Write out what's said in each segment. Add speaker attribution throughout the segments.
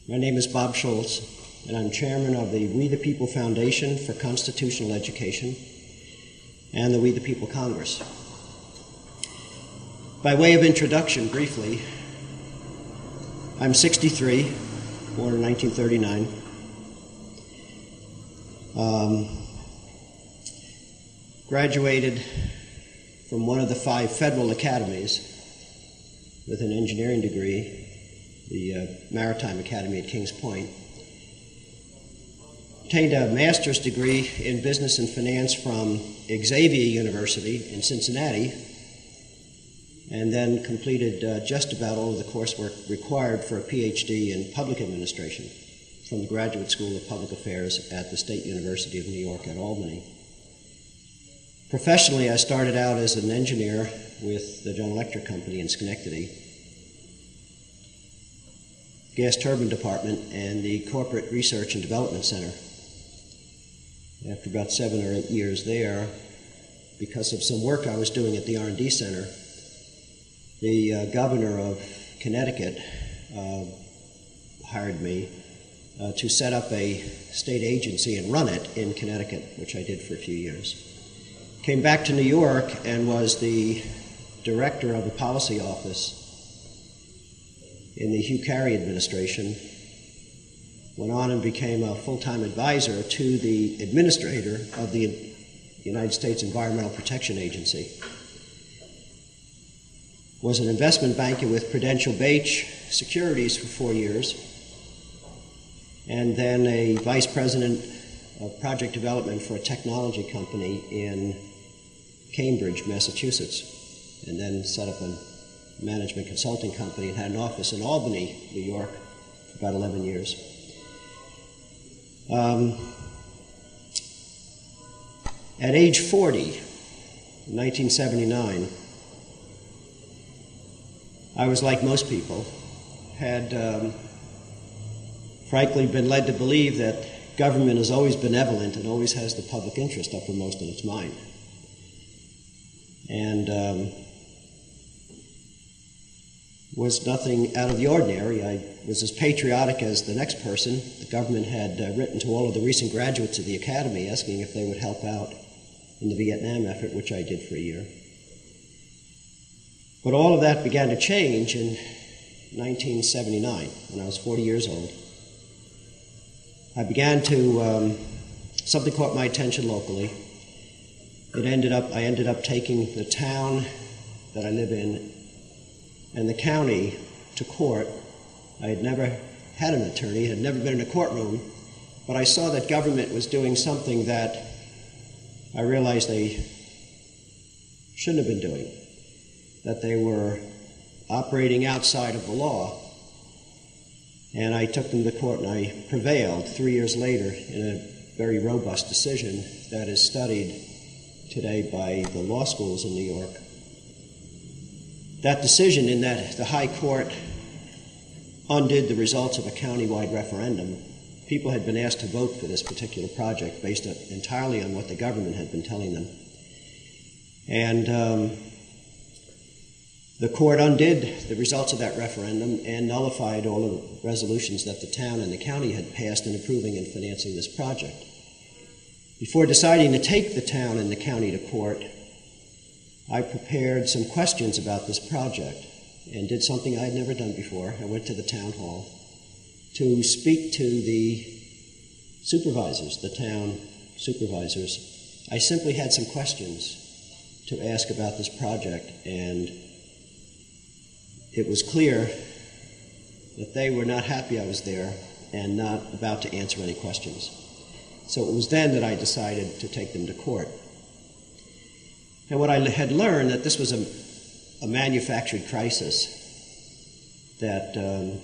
Speaker 1: My name is Bob Schultz, and I'm chairman of the We the People Foundation for Constitutional Education and the We the People Congress. By way of introduction, briefly, I'm 63, born in 1939. Graduated from one of the 5 federal academies with an engineering degree, the Maritime Academy at Kings Point. Obtained a master's degree in business and finance from Xavier University in Cincinnati, and then completed just about all of the coursework required for a PhD in public administration from the Graduate School of Public Affairs at the State University of New York at Albany. Professionally, I started out as an engineer with the General Electric Company in Schenectady, Gas Turbine Department, and the Corporate Research and Development Center. After about 7 or 8 years there, because of some work I was doing at the R&D Center, the governor of Connecticut hired me to set up a state agency and run it in Connecticut, which I did for a few years. Came back to New York and was the director of the policy office in the Hugh Carey administration. Went on and became a full-time advisor to the administrator of the United States Environmental Protection Agency. Was an investment banker with Prudential Bache Securities for 4 years, and then a vice president of project development for a technology company in Cambridge, Massachusetts, and then set up a management consulting company and had an office in Albany, New York, for about 11 years. At age 40, in 1979, I was like most people, had frankly been led to believe that government is always benevolent and always has the public interest uppermost in its mind. And was nothing out of the ordinary. I was as patriotic as the next person. The government had written to all of the recent graduates of the Academy asking if they would help out in the Vietnam effort, which I did for a year. But all of that began to change in 1979, when I was 40 years old. I began to, something caught my attention locally. I ended up taking the town that I live in and the county to court. I had never had an attorney, had never been in a courtroom, but I saw that government was doing something that I realized they shouldn't have been doing, that they were operating outside of the law. And I took them to court and I prevailed 3 years later in a very robust decision that is studied today by the law schools in New York. That decision in that the High Court undid the results of a countywide referendum. People had been asked to vote for this particular project based entirely on what the government had been telling them. And the court undid the results of that referendum and nullified all of the resolutions that the town and the county had passed in approving and financing this project. Before deciding to take the town and the county to court, I prepared some questions about this project and did something I had never done before. I went to the town hall to speak to the supervisors, the town supervisors. I simply had some questions to ask about this project, and it was clear that they were not happy I was there and not about to answer any questions. So it was then that I decided to take them to court. And what I had learned, that this was a manufactured crisis, that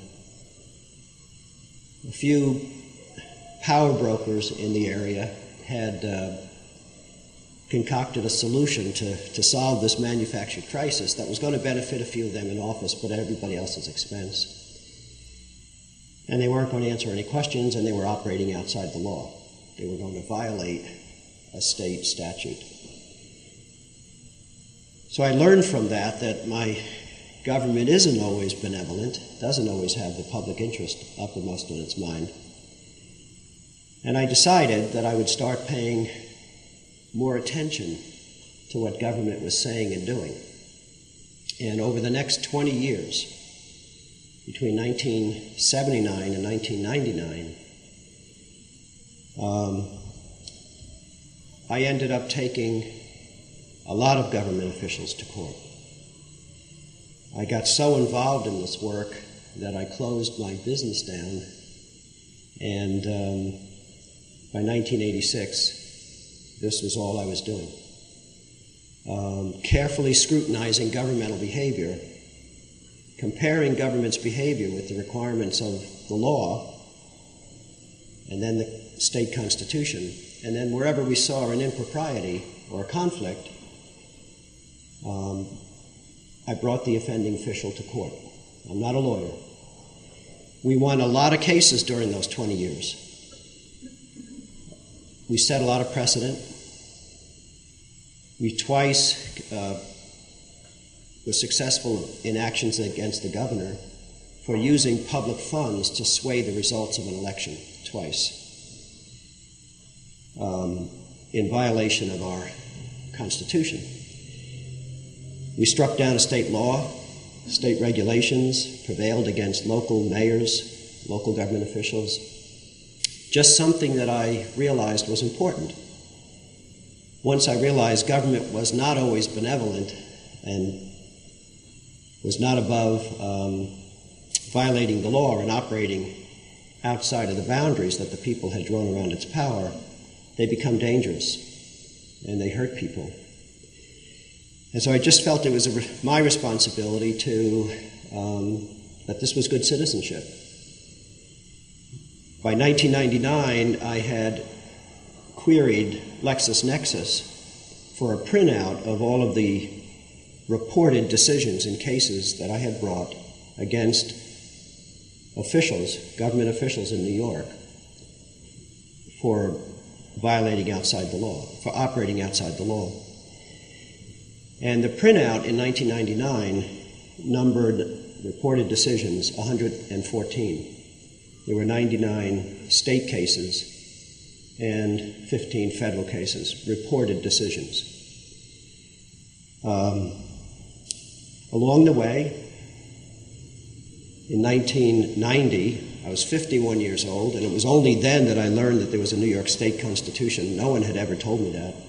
Speaker 1: a few power brokers in the area had concocted a solution to solve this manufactured crisis that was going to benefit a few of them in office, but at everybody else's expense. And they weren't going to answer any questions, and they were operating outside the law. They were going to violate a state statute. So I learned from that my government isn't always benevolent, doesn't always have the public interest uppermost on its mind. And I decided that I would start paying more attention to what government was saying and doing. And over the next 20 years, between 1979 and 1999, I ended up taking a lot of government officials to court. I got so involved in this work that I closed my business down, and by 1986, this was all I was doing. Carefully scrutinizing governmental behavior, comparing government's behavior with the requirements of the law, and then the state constitution, and then wherever we saw an impropriety or a conflict, I brought the offending official to court. I'm not a lawyer. We won a lot of cases during those 20 years. We set a lot of precedent. We twice were successful in actions against the governor for using public funds to sway the results of an election, twice, in violation of our Constitution. We struck down a state law, state regulations, prevailed against local mayors, local government officials. Just something that I realized was important. Once I realized government was not always benevolent and was not above violating the law and operating outside of the boundaries that the people had drawn around its power, they become dangerous and they hurt people. And so I just felt it was my responsibility to, that this was good citizenship. By 1999, I had queried LexisNexis for a printout of all of the reported decisions in cases that I had brought against officials, government officials in New York, for violating outside the law, for operating outside the law. And the printout in 1999 numbered reported decisions 114. There were 99 state cases and 15 federal cases, reported decisions. Along the way, in 1990, I was 51 years old, and it was only then that I learned that there was a New York State Constitution. No one had ever told me that.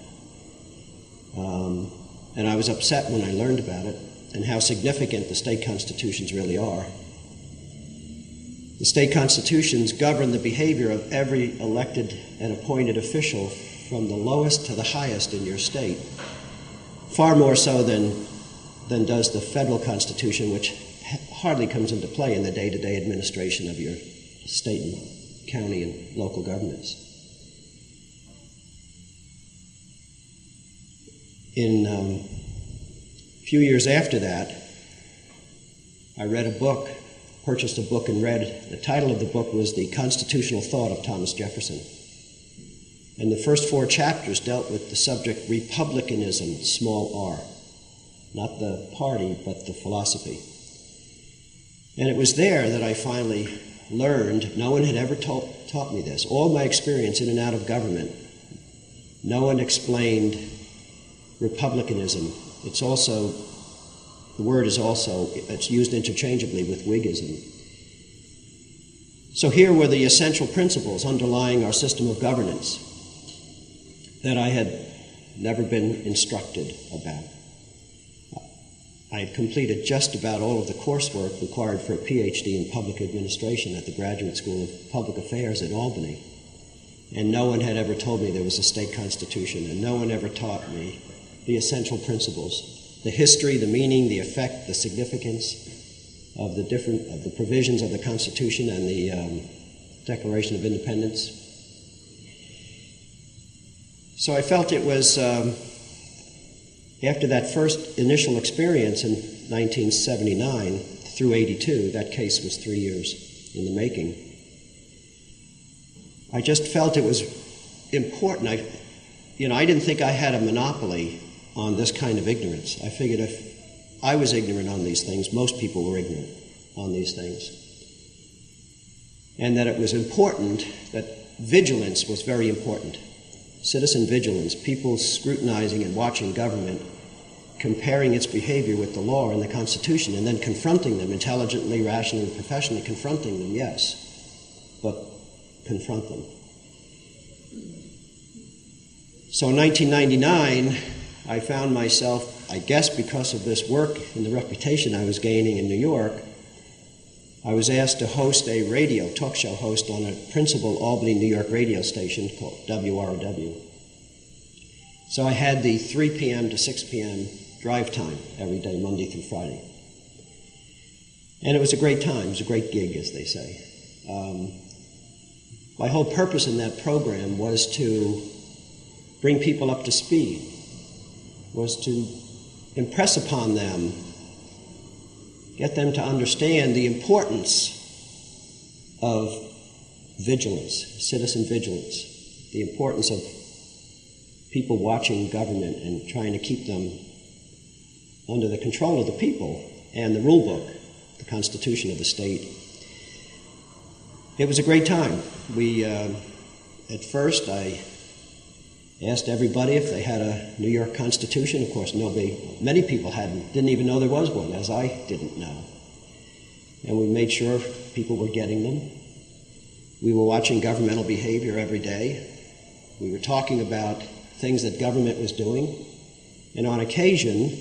Speaker 1: And I was upset when I learned about it and how significant the state constitutions really are. The state constitutions govern the behavior of every elected and appointed official from the lowest to the highest in your state, far more so than does the federal constitution, which hardly comes into play in the day-to-day administration of your state and county and local governments. In a few years after that, I read a book, purchased a book and read, the title of the book was The Constitutional Thought of Thomas Jefferson. And the first 4 chapters dealt with the subject republicanism, small r. Not the party, but the philosophy. And it was there that I finally learned, no one had ever taught me this. All my experience in and out of government, no one explained republicanism. It's also, the word is also, it's used interchangeably with Whiggism. So here were the essential principles underlying our system of governance that I had never been instructed about. I had completed just about all of the coursework required for a PhD in public administration at the Graduate School of Public Affairs in Albany. And no one had ever told me there was a state constitution, and no one ever taught me the essential principles, the history, the meaning, the effect, the significance of the provisions of the Constitution and the Declaration of Independence. So I felt it was, after that first initial experience in 1979 through 82, that case was 3 years in the making, I just felt it was important. I didn't think I had a monopoly on this kind of ignorance. I figured if I was ignorant on these things. Most people were ignorant on these things. And that it was important, that vigilance was very important. Citizen vigilance, people scrutinizing and watching government, comparing its behavior with the law and the Constitution, and then confronting them intelligently, rationally, professionally, confronting them, yes, but confront them. So in 1999, I found myself, I guess because of this work and the reputation I was gaining in New York, I was asked to host a talk show host on a principal Albany, New York radio station called WROW. So I had the 3 p.m. to 6 p.m. drive time every day, Monday through Friday. And it was a great time. It was a great gig, as they say. My whole purpose in that program was to bring people up to speed, was to impress upon them, get them to understand the importance of vigilance, citizen vigilance, the importance of people watching government and trying to keep them under the control of the people and the rule book, the Constitution of the state. It was a great time. At first, I asked everybody if they had a New York Constitution. Of course, many people didn't even know there was one, as I didn't know. And we made sure people were getting them. We were watching governmental behavior every day. We were talking about things that government was doing. And on occasion,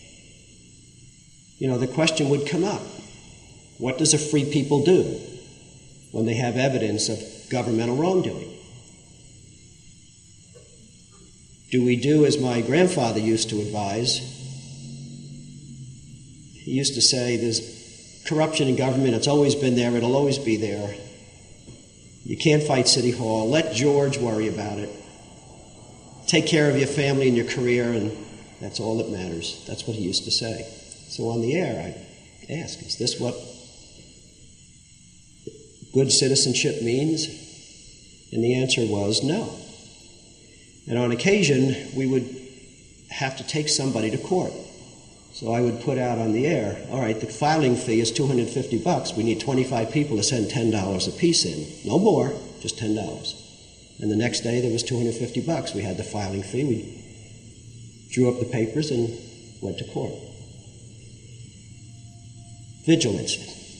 Speaker 1: the question would come up. What does a free people do when they have evidence of governmental wrongdoing? Do we do as my grandfather used to advise? He used to say, there's corruption in government, it's always been there, it'll always be there. You can't fight City Hall, let George worry about it. Take care of your family and your career, and that's all that matters. That's what he used to say. So on the air, I asked, is this what good citizenship means? And the answer was no. And on occasion, we would have to take somebody to court. So I would put out on the air, all right, the filing fee is $250. We need 25 people to send $10 a piece in. No more, just $10. And the next day, there was $250. We had the filing fee. We drew up the papers and went to court. Vigilance.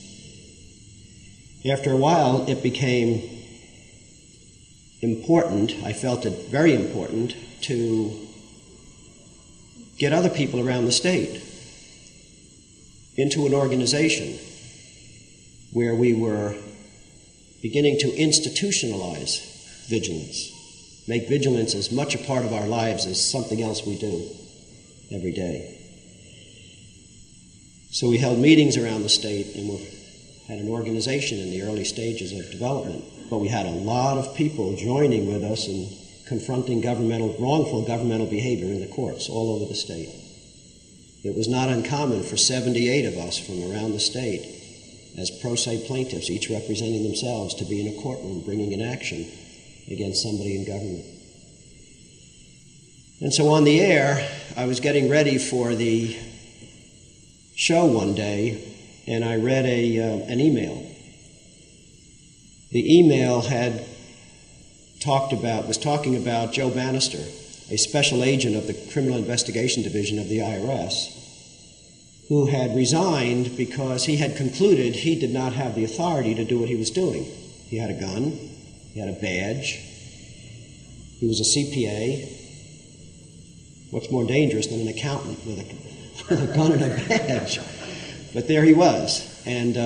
Speaker 1: After a while, it became important, I felt it very important, to get other people around the state into an organization where we were beginning to institutionalize vigilance, make vigilance as much a part of our lives as something else we do every day. So we held meetings around the state and had an organization in the early stages of development. But we had a lot of people joining with us in confronting wrongful governmental behavior in the courts all over the state. It was not uncommon for 78 of us from around the state, as pro se plaintiffs, each representing themselves, to be in a courtroom bringing an action against somebody in government. And so on the air, I was getting ready for the show one day, and I read an email. The email was talking about Joe Bannister, a special agent of the Criminal Investigation Division of the IRS, who had resigned because he had concluded he did not have the authority to do what he was doing. He had a gun, he had a badge, he was a CPA. What's more dangerous than an accountant with a gun and a badge? But there he was, and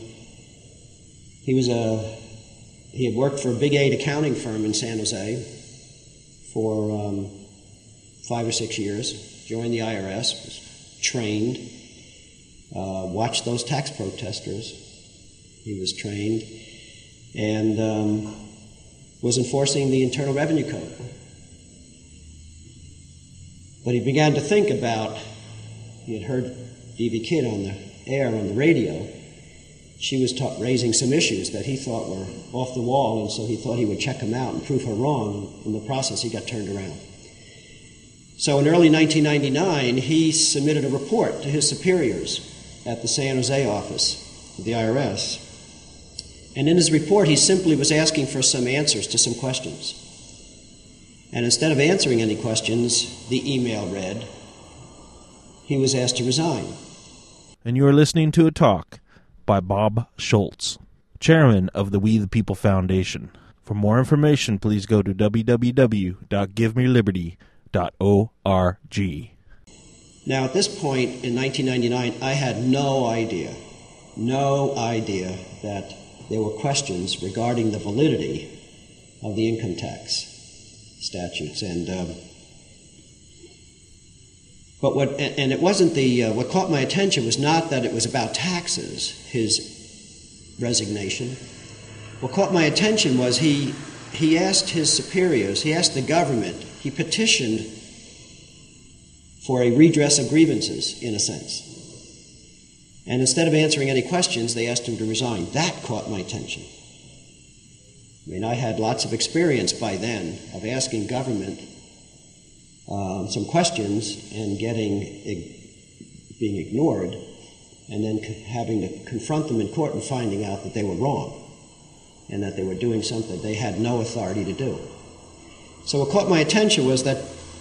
Speaker 1: he had worked for a Big 8 accounting firm in San Jose for 5 or 6 years, joined the IRS, was trained, watched those tax protesters. He was trained, and was enforcing the Internal Revenue Code. But he began to think about, he had heard Evie Kidd on the air on the radio. She was raising some issues that he thought were off the wall, and so he thought he would check them out and prove her wrong. In the process, he got turned around. So in early 1999, he submitted a report to his superiors at the San Jose office of the IRS. And in his report, he simply was asking for some answers to some questions. And instead of answering any questions, the email read, he was asked to resign.
Speaker 2: And you are listening to a talk by Bob Schultz, chairman of the We the People Foundation. For more information, please go to www.givemeliberty.org.
Speaker 1: Now, at this point in 1999, I had no idea that there were questions regarding the validity of the income tax statutes. But it wasn't what caught my attention was not that it was about taxes, his resignation. What caught my attention was he asked his superiors, he asked the government, he petitioned for a redress of grievances, in a sense. And instead of answering any questions, they asked him to resign. That caught my attention. I mean, I had lots of experience by then of asking government some questions and being ignored, and then having to confront them in court and finding out that they were wrong and that they were doing something they had no authority to do. So what caught my attention was that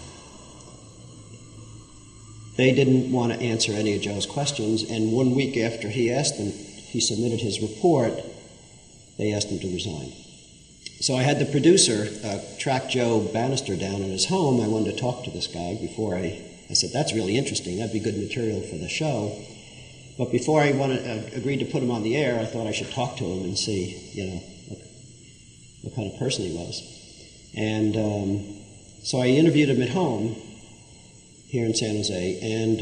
Speaker 1: they didn't want to answer any of Joe's questions, and 1 week after he submitted his report, they asked him to resign. So I had the producer track Joe Bannister down at his home. I wanted to talk to this guy before I said, that's really interesting, that'd be good material for the show. But before I agreed to put him on the air, I thought I should talk to him and see, what kind of person he was. And so I interviewed him at home here in San Jose, and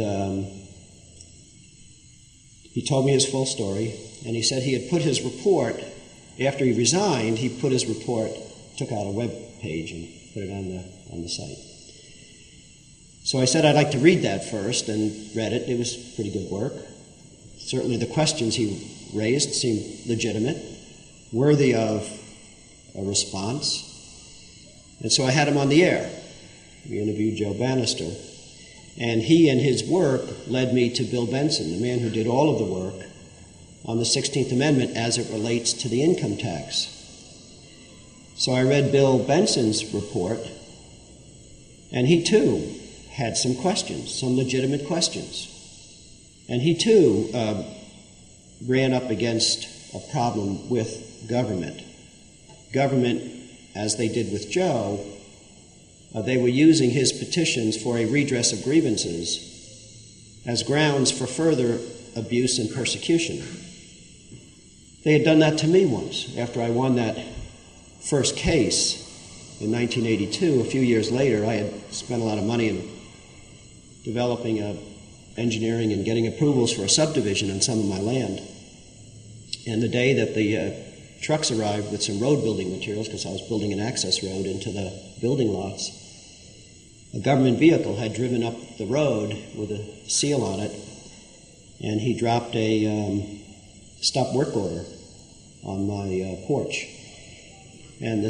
Speaker 1: he told me his full story, and he said he had put his report, after he resigned, he put his report, took out a web page and put it on the site. So I said I'd like to read that first, and read it. It was pretty good work. Certainly the questions he raised seemed legitimate, worthy of a response. And so I had him on the air. We interviewed Joe Bannister. And he and his work led me to Bill Benson, the man who did all of the work on the 16th Amendment as it relates to the income tax. So I read Bill Benson's report, and he too had some questions, some legitimate questions. And he too ran up against a problem with government. Government, as they did with Joe, they were using his petitions for a redress of grievances as grounds for further abuse and persecution. They had done that to me once. After I won that first case in 1982, a few years later, I had spent a lot of money in developing engineering and getting approvals for a subdivision on some of my land. And the day that the trucks arrived with some road building materials, because I was building an access road into the building lots, a government vehicle had driven up the road with a seal on it, and he dropped a stop work order on my porch. And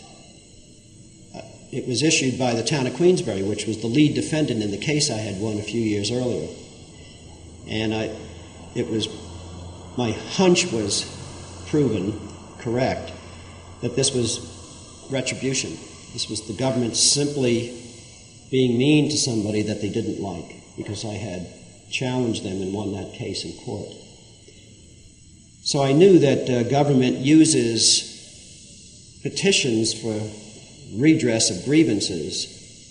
Speaker 1: it was issued by the town of Queensbury, which was the lead defendant in the case I had won a few years earlier. And my hunch was proven correct, that this was retribution. This was the government simply being mean to somebody that they didn't like, because I had challenged them and won that case in court. So I knew that government uses petitions for redress of grievances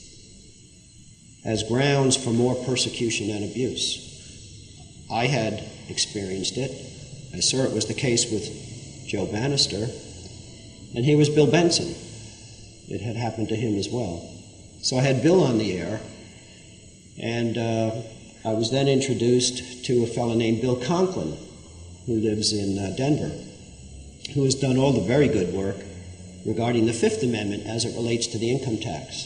Speaker 1: as grounds for more persecution and abuse. I had experienced it. I saw it was the case with Joe Bannister, and here was Bill Benson. It had happened to him as well. So I had Bill on the air, and I was then introduced to a fellow named Bill Conklin, who lives in Denver, who has done all the very good work regarding the Fifth Amendment as it relates to the income tax.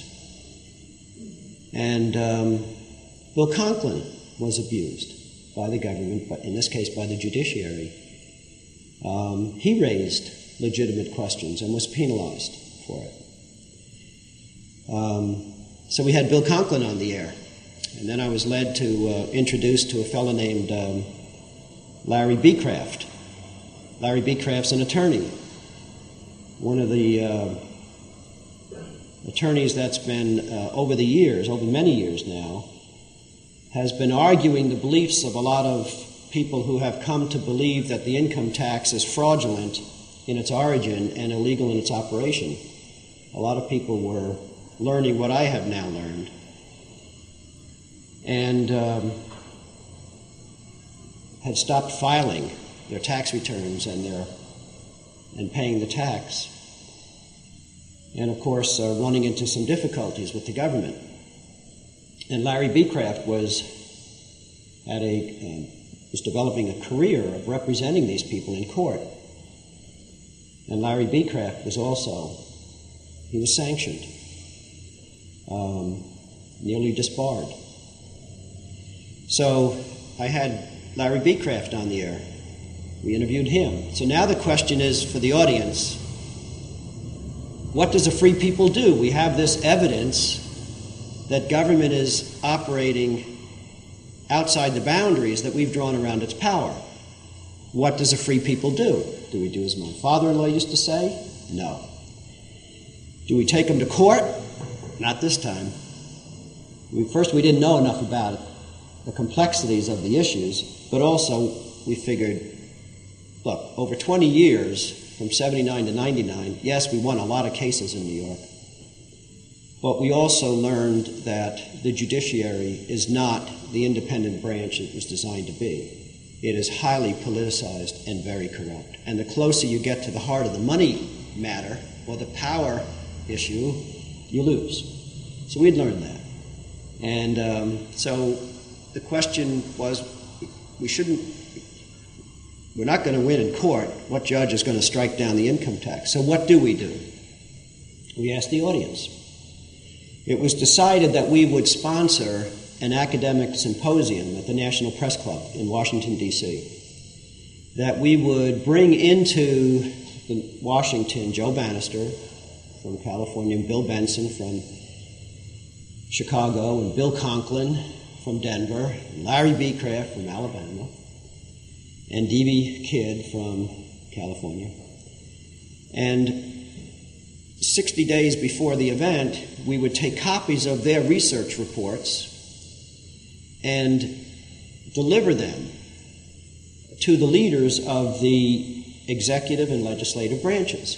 Speaker 1: And Bill Conklin was abused by the government, but in this case by the judiciary. He raised legitimate questions and was penalized for it. So we had Bill Conklin on the air. And then I was led to introduce to a fellow named Larry Becraft. Larry Becraft's an attorney. One of the attorneys that's been, over many years now, has been arguing the beliefs of a lot of people who have come to believe that the income tax is fraudulent in its origin and illegal in its operation. A lot of people were learning what I have now learned, and had stopped filing their tax returns and paying the tax, and of course running into some difficulties with the government. And Larry Becraft was developing a career of representing these people in court. And Larry Becraft was sanctioned, nearly disbarred. So I had Larry Becraft on the air. We interviewed him. So now the question is for the audience, what does a free people do? We have this evidence that government is operating outside the boundaries that we've drawn around its power. What does a free people do? Do we do as my father-in-law used to say? No. Do we take them to court? Not this time. First, we didn't know enough about the complexities of the issues, but also we figured, look, over 20 years, from 79 to 99, yes, we won a lot of cases in New York, but we also learned that the judiciary is not the independent branch it was designed to be. It is highly politicized and very corrupt. And the closer you get to the heart of the money matter or the power issue, you lose. So we'd learned that. And so the question was, we're not going to win in court. What judge is going to strike down the income tax? So what do? We asked the audience. It was decided that we would sponsor an academic symposium at the National Press Club in Washington, D.C., that we would bring into Washington Joe Bannister from California, and Bill Benson from Chicago, and Bill Conklin from Denver, and Larry Becraft from Alabama, and D.B. Kidd from California. And 60 days before the event, we would take copies of their research reports and deliver them to the leaders of the executive and legislative branches.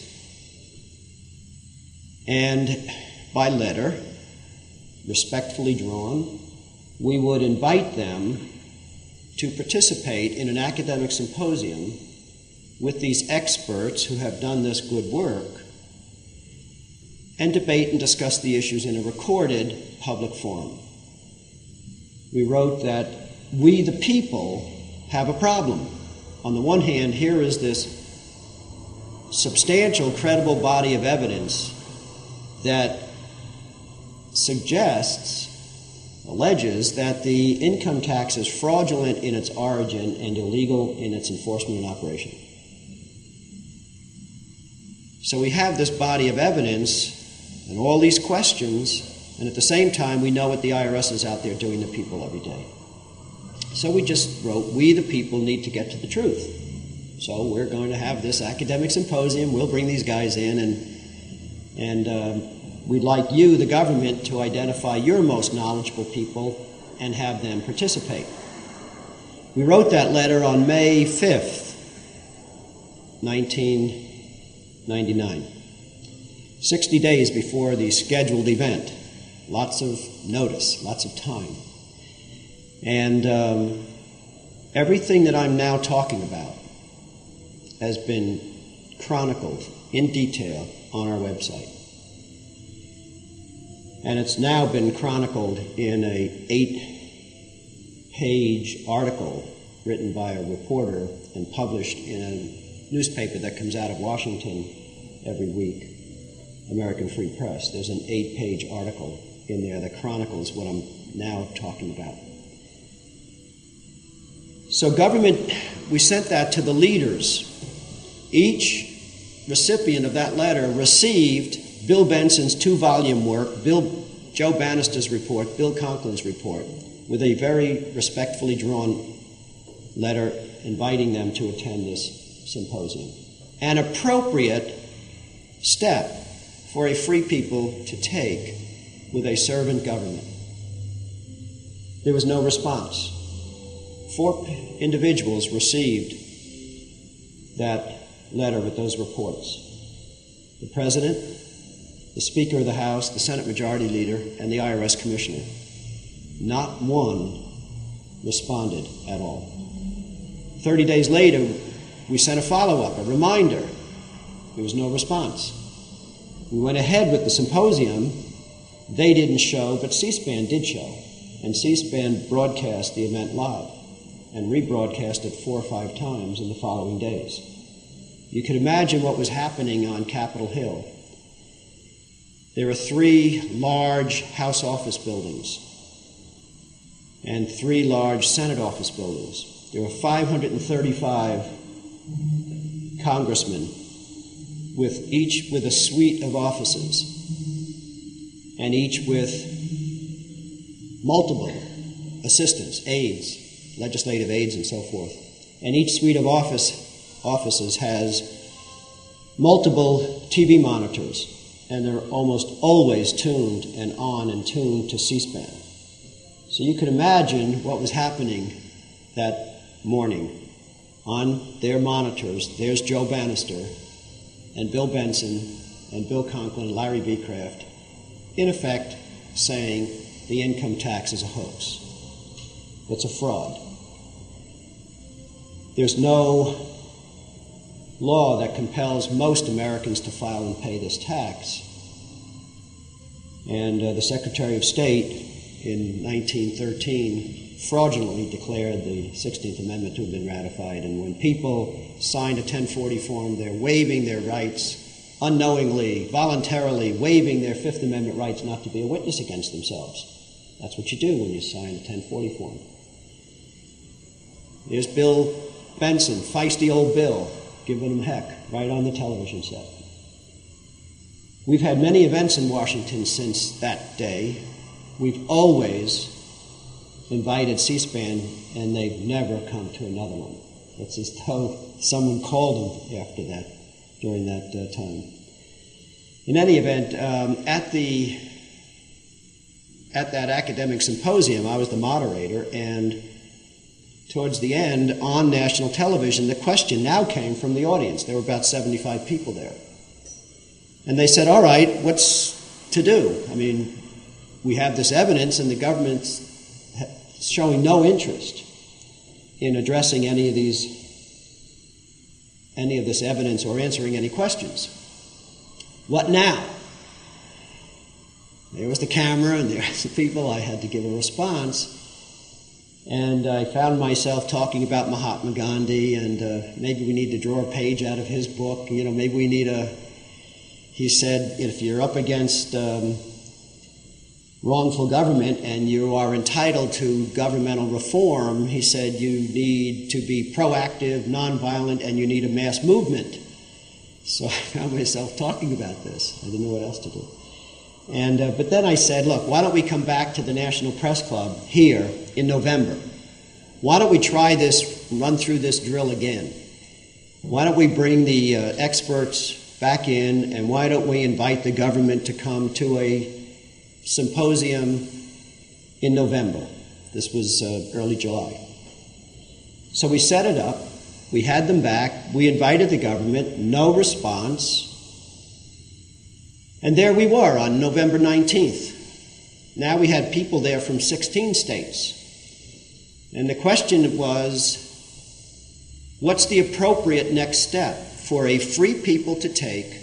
Speaker 1: And by letter, respectfully drawn, we would invite them to participate in an academic symposium with these experts who have done this good work and debate and discuss the issues in a recorded public forum. We wrote that we, the people, have a problem. On the one hand, here is this substantial, credible body of evidence that alleges that the income tax is fraudulent in its origin and illegal in its enforcement and operation. So we have this body of evidence and all these questions, and at the same time we know what the IRS is out there doing to people every day. So we just wrote, we the people need to get to the truth. So we're going to have this academic symposium, we'll bring these guys in, and we'd like you, the government, to identify your most knowledgeable people and have them participate. We wrote that letter on May 5th, 1999, 60 days before the scheduled event. Lots of notice, lots of time. And everything that I'm now talking about has been chronicled in detail on our website. And it's now been chronicled in an 8-page article written by a reporter and published in a newspaper that comes out of Washington every week, American Free Press. There's an 8-page article in there that chronicles what I'm now talking about. So government, we sent that to the leaders. Each recipient of that letter received Bill Benson's 2-volume work, Bill Joe Bannister's report, Bill Conklin's report, with a very respectfully drawn letter inviting them to attend this symposium. An appropriate step for a free people to take with a servant government. There was no response. 4 individuals received that letter with those reports. The President, the Speaker of the House, the Senate Majority Leader, and the IRS Commissioner. Not one responded at all. 30 days later, we sent a follow-up, a reminder. There was no response. We went ahead with the symposium. They didn't show, but C-SPAN did show. And C-SPAN broadcast the event live and rebroadcast it 4 or 5 times in the following days. You can imagine what was happening on Capitol Hill. There are 3 large House office buildings and 3 large Senate office buildings. There were 535 congressmen each with a suite of offices, and each with multiple assistants, aides, legislative aides, and so forth. And each suite of offices has multiple TV monitors, and they're almost always tuned and on and tuned to C-SPAN. So you can imagine what was happening that morning. On their monitors, there's Joe Bannister and Bill Benson and Bill Conklin and Larry B. Kraft, in effect saying the income tax is a hoax. It's a fraud. There's no law that compels most Americans to file and pay this tax. And the Secretary of State in 1913 fraudulently declared the 16th Amendment to have been ratified. And when people signed a 1040 form, they're waiving their rights, unknowingly, voluntarily waiving their Fifth Amendment rights not to be a witness against themselves. That's what you do when you sign a 1040 form. There's Bill Benson, feisty old Bill, giving them heck right on the television set. We've had many events in Washington since that day. We've always invited C-SPAN, and they've never come to another one. It's as though someone called them after that, during that time. In any event, at that academic symposium, I was the moderator, and towards the end, on national television, the question now came from the audience. There were about 75 people there. And they said, all right, what's to do? I mean, we have this evidence, and the government's showing no interest in addressing any of this evidence or answering any questions. What now? There was the camera and there was the people. I had to give a response. And I found myself talking about Mahatma Gandhi, and maybe we need to draw a page out of his book. You know, maybe we need he said, if you're up against wrongful government and you are entitled to governmental reform, he said you need to be proactive, nonviolent, and you need a mass movement. So I found myself talking about this. I didn't know what else to do. And but then I said, look, why don't we come back to the National Press Club here in November? Why don't we try this, run through this drill again? Why don't we bring the experts back in, and why don't we invite the government to come to a symposium in November? This was early July. So we set it up. We had them back. We invited the government. No response. And there we were on November 19th. Now we had people there from 16 states. And the question was, what's the appropriate next step for a free people to take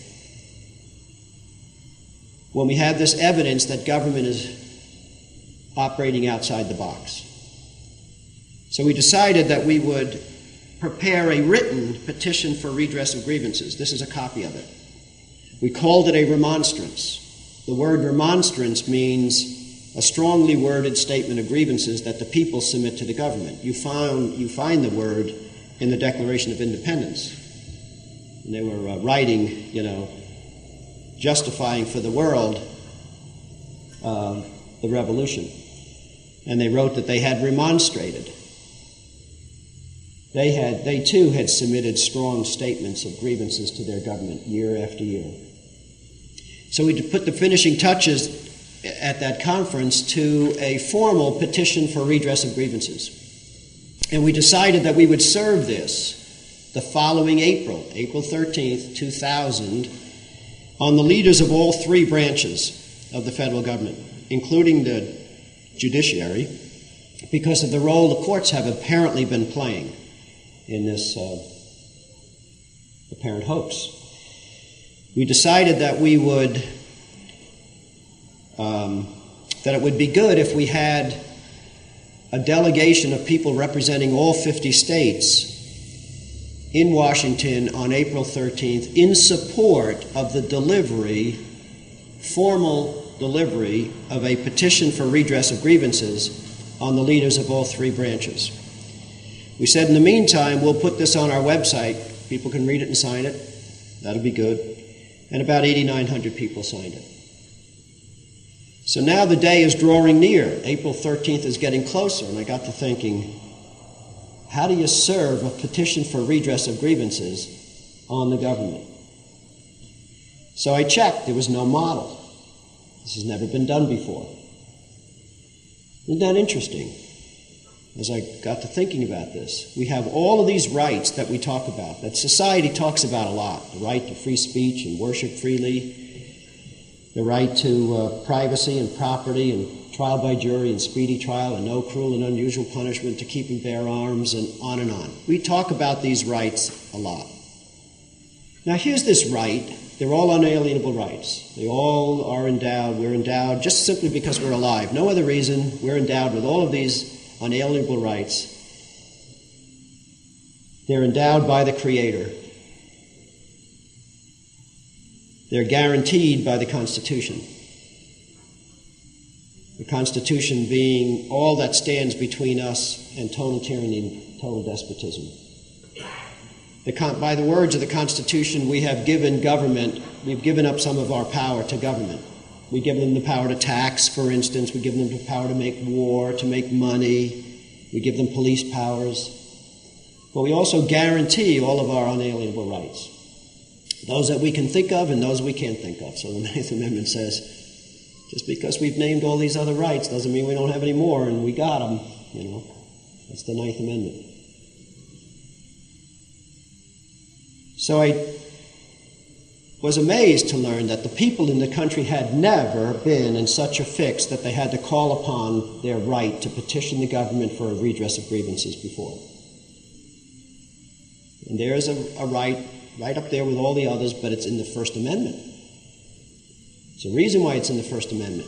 Speaker 1: when we have this evidence that government is operating outside the box? So we decided that we would prepare a written petition for redress of grievances. This is a copy of it. We called it a remonstrance. The word remonstrance means a strongly worded statement of grievances that the people submit to the government. You find the word in the Declaration of Independence. And they were writing, justifying for the world the revolution. And they wrote that they had remonstrated. They too had submitted strong statements of grievances to their government year after year. So we put the finishing touches at that conference to a formal petition for redress of grievances. And we decided that we would serve this the following April 13th, 2000, on the leaders of all three branches of the federal government, including the judiciary, because of the role the courts have apparently been playing in this apparent hoax. We decided that we would that it would be good if we had a delegation of people representing all 50 states in Washington on April 13th in support of the formal delivery of a petition for redress of grievances on the leaders of all three branches. We said in the meantime, we'll put this on our website. People can read it and sign it. That'll be good. And about 8,900 people signed it. So now the day is drawing near. April 13th is getting closer, and I got to thinking, how do you serve a petition for redress of grievances on the government? So I checked. There was no model. This has never been done before. Isn't that interesting? As I got to thinking about this, we have all of these rights that we talk about, that society talks about a lot. The right to free speech and worship freely, the right to privacy and property and trial by jury and speedy trial and no cruel and unusual punishment, to keep and bear arms, and on and on. We talk about these rights a lot. Now here's this right. They're all unalienable rights. They all are endowed. We're endowed just simply because we're alive. No other reason. We're endowed with all of these unalienable rights. They're endowed by the Creator. They're guaranteed by the Constitution. The Constitution being all that stands between us and total tyranny and total despotism. By the words of the Constitution, we have given government, we've given up some of our power to government. We give them the power to tax, for instance. We give them the power to make war, to make money. We give them police powers. But we also guarantee all of our unalienable rights. Those that we can think of and those we can't think of. So the Ninth Amendment says, just because we've named all these other rights doesn't mean we don't have any more, and we got them, you know. That's the Ninth Amendment. So I was amazed to learn that the people in the country had never been in such a fix that they had to call upon their right to petition the government for a redress of grievances before. And there is a right up there with all the others, but it's in the First Amendment. There's a reason why it's in the First Amendment.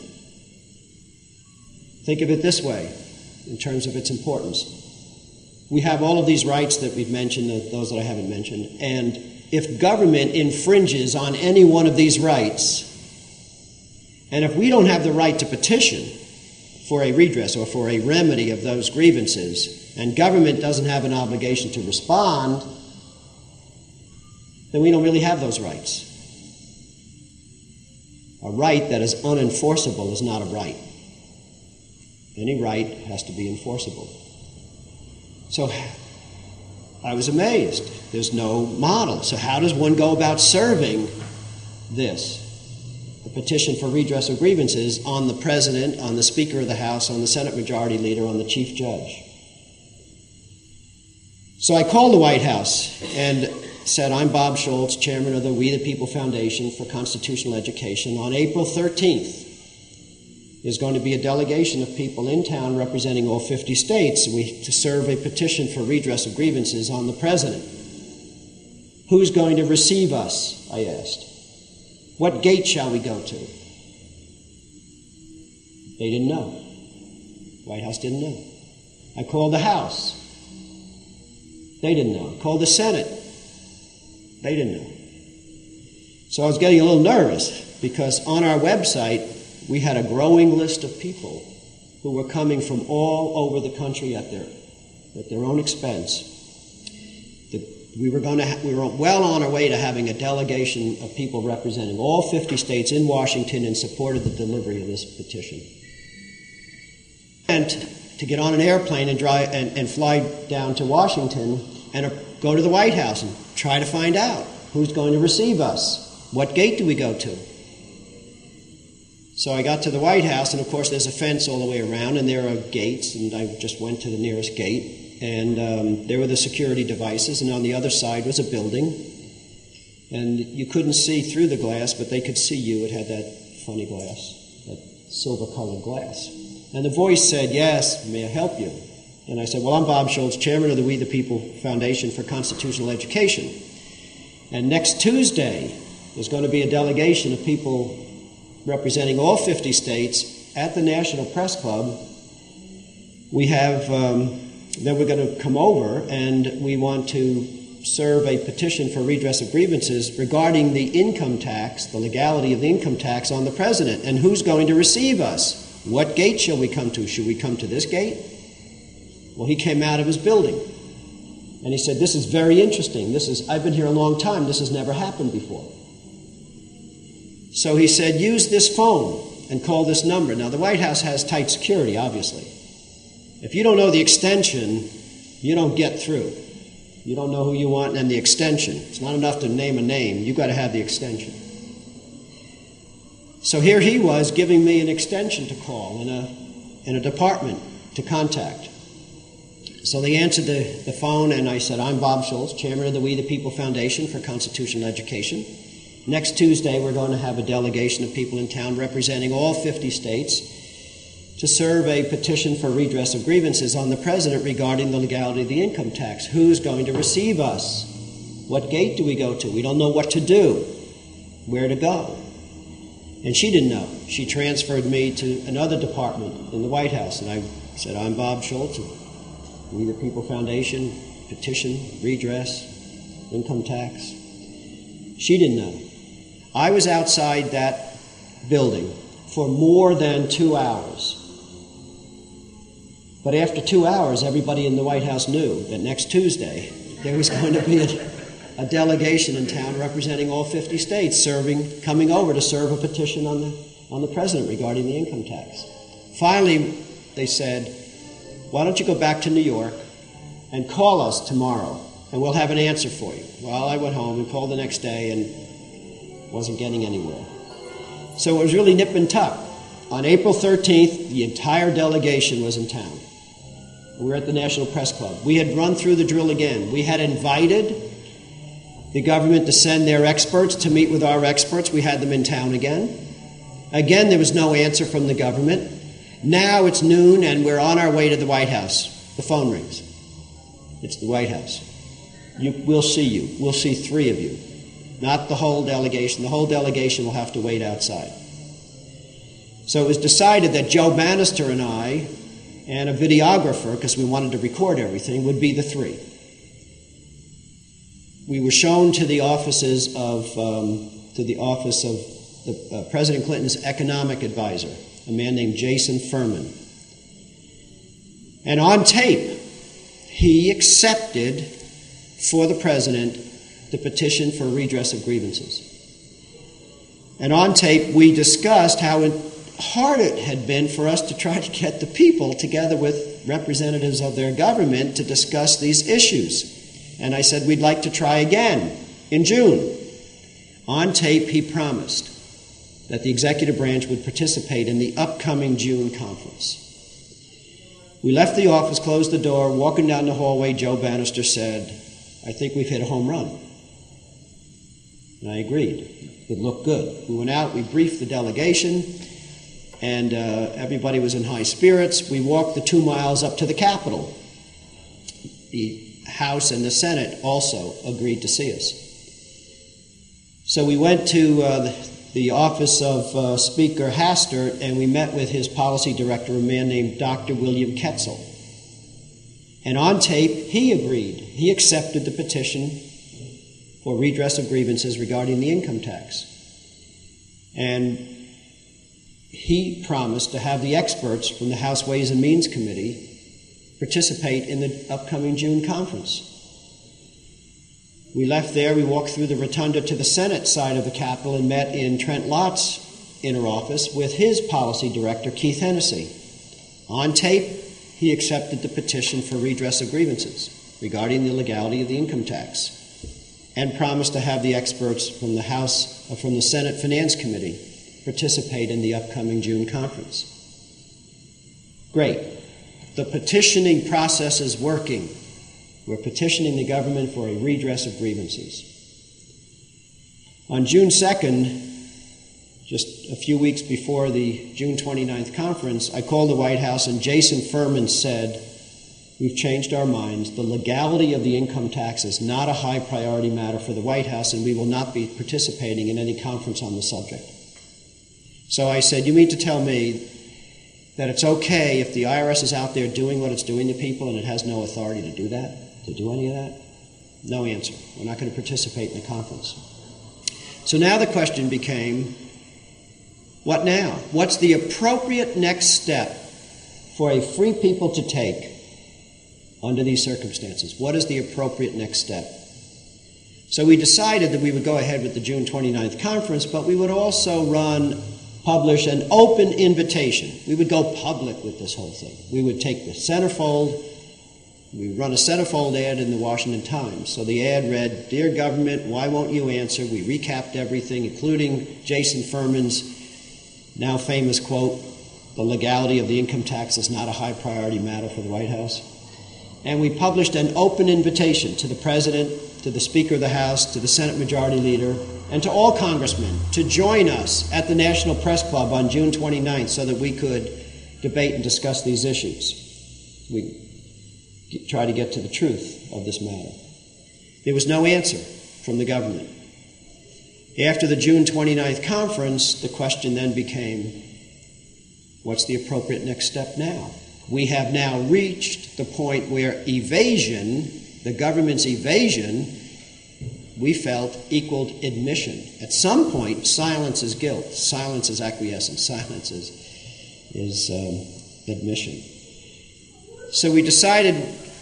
Speaker 1: Think of it this way, in terms of its importance. We have all of these rights that we've mentioned, those that I haven't mentioned, and if government infringes on any one of these rights, and if we don't have the right to petition for a redress or for a remedy of those grievances, and government doesn't have an obligation to respond, then we don't really have those rights. A right that is unenforceable is not a right. Any right has to be enforceable. So I was amazed. There's no model. So how does one go about serving this? A petition for redress of grievances on the President, on the Speaker of the House, on the Senate Majority Leader, on the Chief Judge. So I called the White House and said, I'm Bob Schultz, chairman of the We the People Foundation for Constitutional Education. On April 13th, there's going to be a delegation of people in town representing all 50 states to serve a petition for redress of grievances on the President. Who's going to receive us, I asked. What gate shall we go to? They didn't know. White House didn't know. I called the House. They didn't know. I called the Senate. They didn't know. So I was getting a little nervous because on our website we had a growing list of people who were coming from all over the country at their own expense. The We were well on our way to having a delegation of people representing all 50 states in Washington in support of the delivery of this petition. And to get on an airplane and fly down to Washington and go to the White House and try to find out who's going to receive us. What gate do we go to? So I got to the White House, and of course there's a fence all the way around, and there are gates, and I just went to the nearest gate, and there were the security devices, and on the other side was a building, and you couldn't see through the glass, but they could see you. It had that funny glass, that silver-colored glass. And the voice said, "Yes, may I help you?" And I said, "Well, I'm Bob Schultz, chairman of the We the People Foundation for Constitutional Education. And next Tuesday, there's going to be a delegation of people representing all 50 states at the National Press Club. We have, then we're going to come over, and we want to serve a petition for redress of grievances regarding the income tax, the legality of the income tax on the president, and who's going to receive us. What gate shall we come to? Should we come to this gate?" Well, he came out of his building, and he said, "This is very interesting. I've been here a long time. This has never happened before." So he said, "Use this phone and call this number." Now, the White House has tight security, obviously. If you don't know the extension, you don't get through. You don't know who you want and the extension. It's not enough to name a name. You've got to have the extension. So here he was giving me an extension to call in a department to contact. So they answered the phone, and I said, "I'm Bob Schultz, chairman of the We the People Foundation for Constitutional Education. Next Tuesday, we're going to have a delegation of people in town representing all 50 states to serve a petition for redress of grievances on the president regarding the legality of the income tax. Who's going to receive us? What gate do we go to? We don't know what to do, where to go." And she didn't know. She transferred me to another department in the White House, and I said, "I'm Bob Schultz, We the People Foundation, petition, redress, income tax." She didn't know. I was outside that building for more than 2 hours. But after 2 hours, everybody in the White House knew that next Tuesday there was going to be a delegation in town representing all 50 states coming over to serve a petition on the president regarding the income tax. Finally, they said, "Why don't you go back to New York and call us tomorrow, and we'll have an answer for you." Well, I went home and called the next day and wasn't getting anywhere. So it was really nip and tuck. On April 13th, the entire delegation was in town. We were at the National Press Club. We had run through the drill again. We had invited the government to send their experts to meet with our experts. We had them in town again. Again, there was no answer from the government. Now it's noon, and we're on our way to the White House. The phone rings. It's the White House. We'll see you. We'll see 3 of you. Not the whole delegation. The whole delegation will have to wait outside. So it was decided that Joe Bannister and I and a videographer, because we wanted to record everything, would be the 3. We were shown to the office of President Clinton's economic advisor, a man named Jason Furman. And on tape, he accepted for the president the petition for redress of grievances. And on tape, we discussed how hard it had been for us to try to get the people together with representatives of their government to discuss these issues. And I said we'd like to try again in June. On tape, he promised that the executive branch would participate in the upcoming June conference. We left the office, closed the door, walking down the hallway, Joe Bannister said, "I think we've hit a home run." And I agreed. It looked good. We went out, we briefed the delegation, and everybody was in high spirits. We walked the 2 miles up to the Capitol. The House and the Senate also agreed to see us. So we went to the office of Speaker Hastert, and we met with his policy director, a man named Dr. William Ketzel. And on tape, he agreed. He accepted the petition for redress of grievances regarding the income tax. And he promised to have the experts from the House Ways and Means Committee participate in the upcoming June conference. We left there, we walked through the rotunda to the Senate side of the Capitol and met in Trent Lott's inner office with his policy director, Keith Hennessy. On tape, he accepted the petition for redress of grievances regarding the legality of the income tax and promised to have the experts from the Senate Finance Committee participate in the upcoming June conference. Great. The petitioning process is working. We're petitioning the government for a redress of grievances. On June 2nd, just a few weeks before the June 29th conference, I called the White House and Jason Furman said, "We've changed our minds. The legality of the income tax is not a high priority matter for the White House, and we will not be participating in any conference on the subject." So I said, "You mean to tell me that it's okay if the IRS is out there doing what it's doing to people and it has no authority to do that, to do any of that?" No answer. We're not going to participate in the conference. So now the question became, what now? What's the appropriate next step for a free people to take under these circumstances? What is the appropriate next step? So we decided that we would go ahead with the June 29th conference, but we would also publish an open invitation. We would go public with this whole thing. We would take the centerfold. We run a centerfold ad in the Washington Times. So the ad read, "Dear government, why won't you answer?" We recapped everything, including Jason Furman's now famous quote, "The legality of the income tax is not a high priority matter for the White House." And we published an open invitation to the President, to the Speaker of the House, to the Senate Majority Leader, and to all congressmen to join us at the National Press Club on June 29th so that we could debate and discuss these issues. We try to get to the truth of this matter. There was no answer from the government. After the June 29th conference, the question then became, what's the appropriate next step now? We have now reached the point where evasion, the government's evasion, we felt equaled admission. At some point, silence is guilt. Silence is acquiescence. Silence is admission. So we decided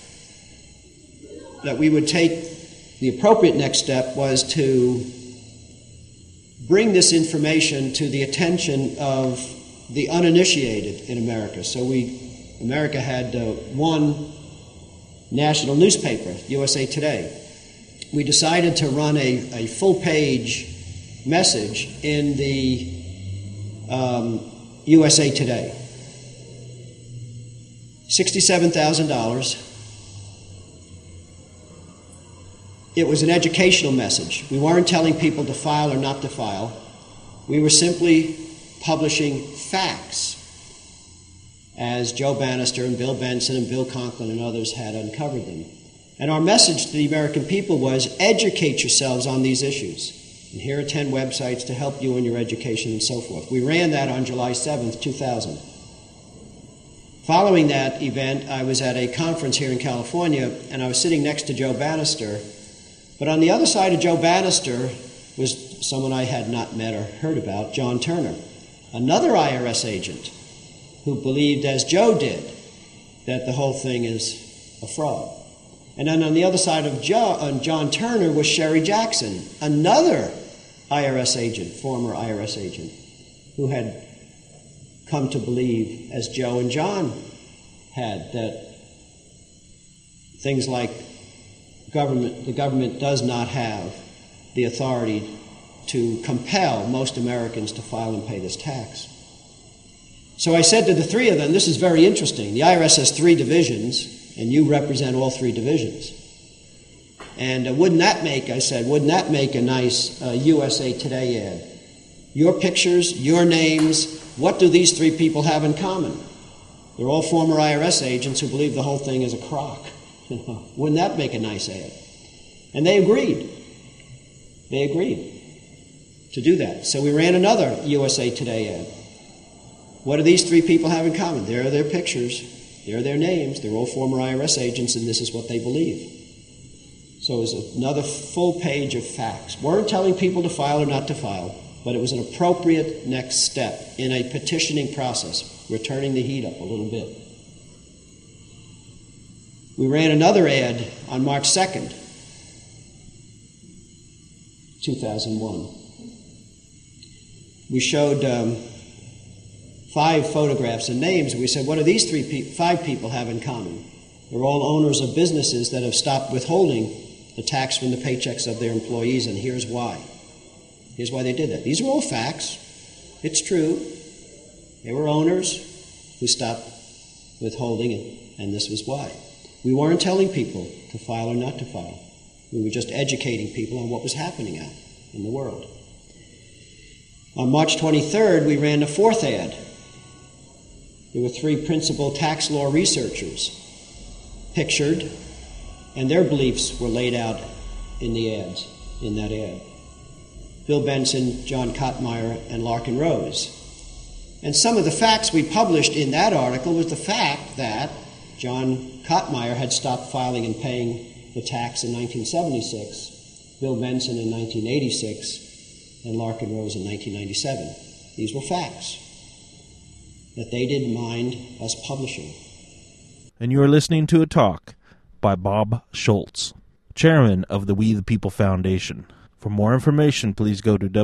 Speaker 1: that we would take, the appropriate next step was to bring this information to the attention of the uninitiated in America. So America had one national newspaper, USA Today. We decided to run a full-page message in the USA Today. $67,000. It was an educational message. We weren't telling people to file or not to file. We were simply publishing facts, as Joe Bannister and Bill Benson and Bill Conklin and others had uncovered them. And our message to the American people was, educate yourselves on these issues. And here are 10 websites to help you in your education and so forth. We ran that on July 7th, 2000. Following that event, I was at a conference here in California, and I was sitting next to Joe Bannister. But on the other side of Joe Bannister was someone I had not met or heard about, John Turner, another IRS agent who believed, as Joe did, that the whole thing is a fraud. And then on the other side of John Turner was Sherry Jackson, another IRS agent, former IRS agent, who had come to believe, as Joe and John had, that things like the government does not have the authority to compel most Americans to file and pay this tax. So I said to the three of them, this is very interesting. The IRS has 3 divisions, and you represent all 3 divisions. And wouldn't that make a nice USA Today ad? Your pictures, your names, what do these 3 people have in common? They're all former IRS agents who believe the whole thing is a crock. Wouldn't that make a nice ad? And they agreed. They agreed to do that. So we ran another USA Today ad. What do these 3 people have in common? There are their pictures. There are their names. They're all former IRS agents, and this is what they believe. So it was another full page of facts. Weren't telling people to file or not to file, but it was an appropriate next step in a petitioning process. We're turning the heat up a little bit. We ran another ad on March 2nd. 2001. We showed 5 photographs and names, and we said, what do these 5 people have in common? They're all owners of businesses that have stopped withholding the tax from the paychecks of their employees, and here's why. Here's why they did that. These are all facts. It's true. They were owners who stopped withholding it, and this was why. We weren't telling people to file or not to file. We were just educating people on what was happening out in the world. On March 23rd, we ran a 4th ad. There were 3 principal tax law researchers pictured, and their beliefs were laid out in that ad. Bill Benson, John Kottmeyer, and Larkin Rose. And some of the facts we published in that article was the fact that John Kottmeyer had stopped filing and paying the tax in 1976, Bill Benson in 1986, and Larkin Rose in 1997. These were facts that they didn't mind us publishing.
Speaker 2: And you are listening to a talk by Bob Schultz, chairman of the We the People Foundation. For more information, please go to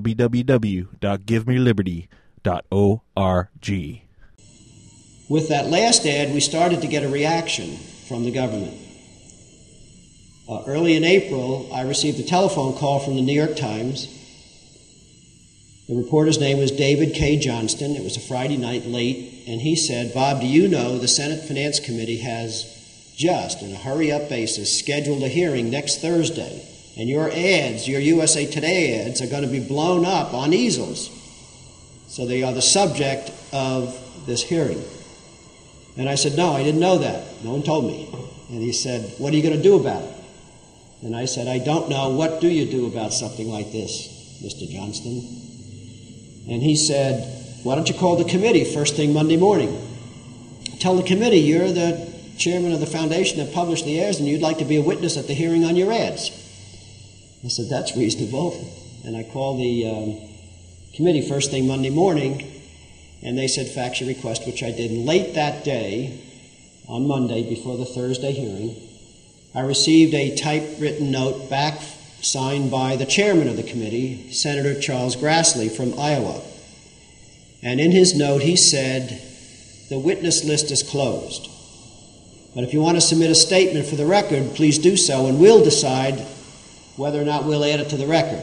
Speaker 2: www.givemeliberty.org.
Speaker 1: With that last ad, we started to get a reaction from the government. Early in April, I received a telephone call from the New York Times. The reporter's name was David K. Johnston. It was a Friday night late, and he said, Bob, do you know the Senate Finance Committee has just, on a hurry-up basis, scheduled a hearing next Thursday, and your ads, your USA Today ads, are going to be blown up on easels. So they are the subject of this hearing. And I said, no, I didn't know that. No one told me. And he said, what are you going to do about it? And I said, I don't know. What do you do about something like this, Mr. Johnston? And he said, why don't you call the committee first thing Monday morning? Tell the committee you're the chairman of the foundation that published the ads and you'd like to be a witness at the hearing on your ads. I said, that's reasonable. And I called the committee first thing Monday morning, and they said, fax your request, which I did. And late that day, on Monday, before the Thursday hearing, I received a typewritten note back signed by the chairman of the committee, Senator Charles Grassley from Iowa. And in his note, he said, the witness list is closed. But if you want to submit a statement for the record, please do so, and we'll decide whether or not we'll add it to the record.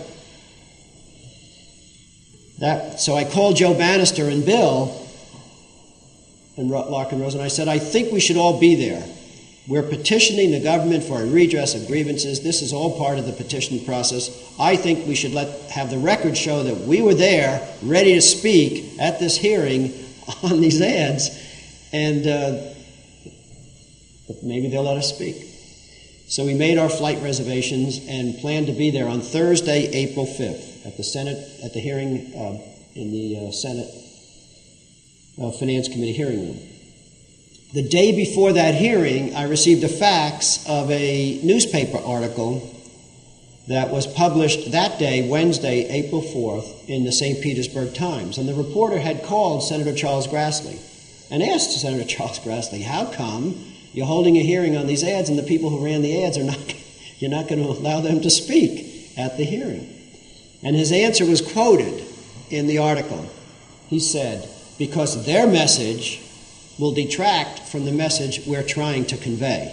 Speaker 1: So I called Joe Bannister and Bill and Larkin Rose, and I said, I think we should all be there. We're petitioning the government for a redress of grievances. This is all part of the petition process. I think we should have the record show that we were there, ready to speak at this hearing on these ads, and but maybe they'll let us speak. So we made our flight reservations and planned to be there on Thursday, April 5th, at the Senate, at the hearing in the Senate Finance Committee hearing room. The day before that hearing, I received a fax of a newspaper article that was published that day, Wednesday, April 4th, in the St. Petersburg Times. And the reporter had called Senator Charles Grassley and asked Senator Charles Grassley, how come you're holding a hearing on these ads and the people who ran the ads you're not going to allow them to speak at the hearing? And his answer was quoted in the article. He said, because their message will detract from the message we're trying to convey.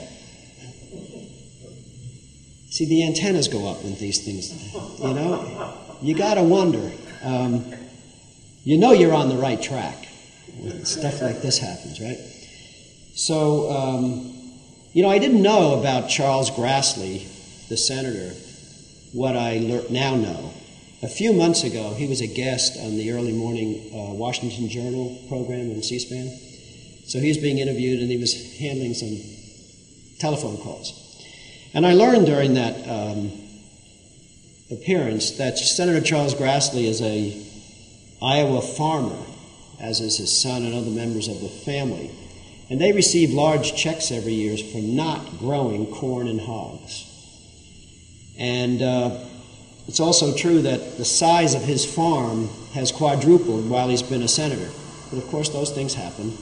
Speaker 1: See, the antennas go up when these things, you got to wonder. You're on the right track when stuff like this happens, right? So, I didn't know about Charles Grassley, the senator, what I now know. A few months ago, he was a guest on the early morning Washington Journal program on C-SPAN. So he was being interviewed, and he was handling some telephone calls. And I learned during that appearance that Senator Charles Grassley is a Iowa farmer, as is his son and other members of the family. And they receive large checks every year for not growing corn and hogs. And it's also true that the size of his farm has quadrupled while he's been a senator. But of course, those things happen.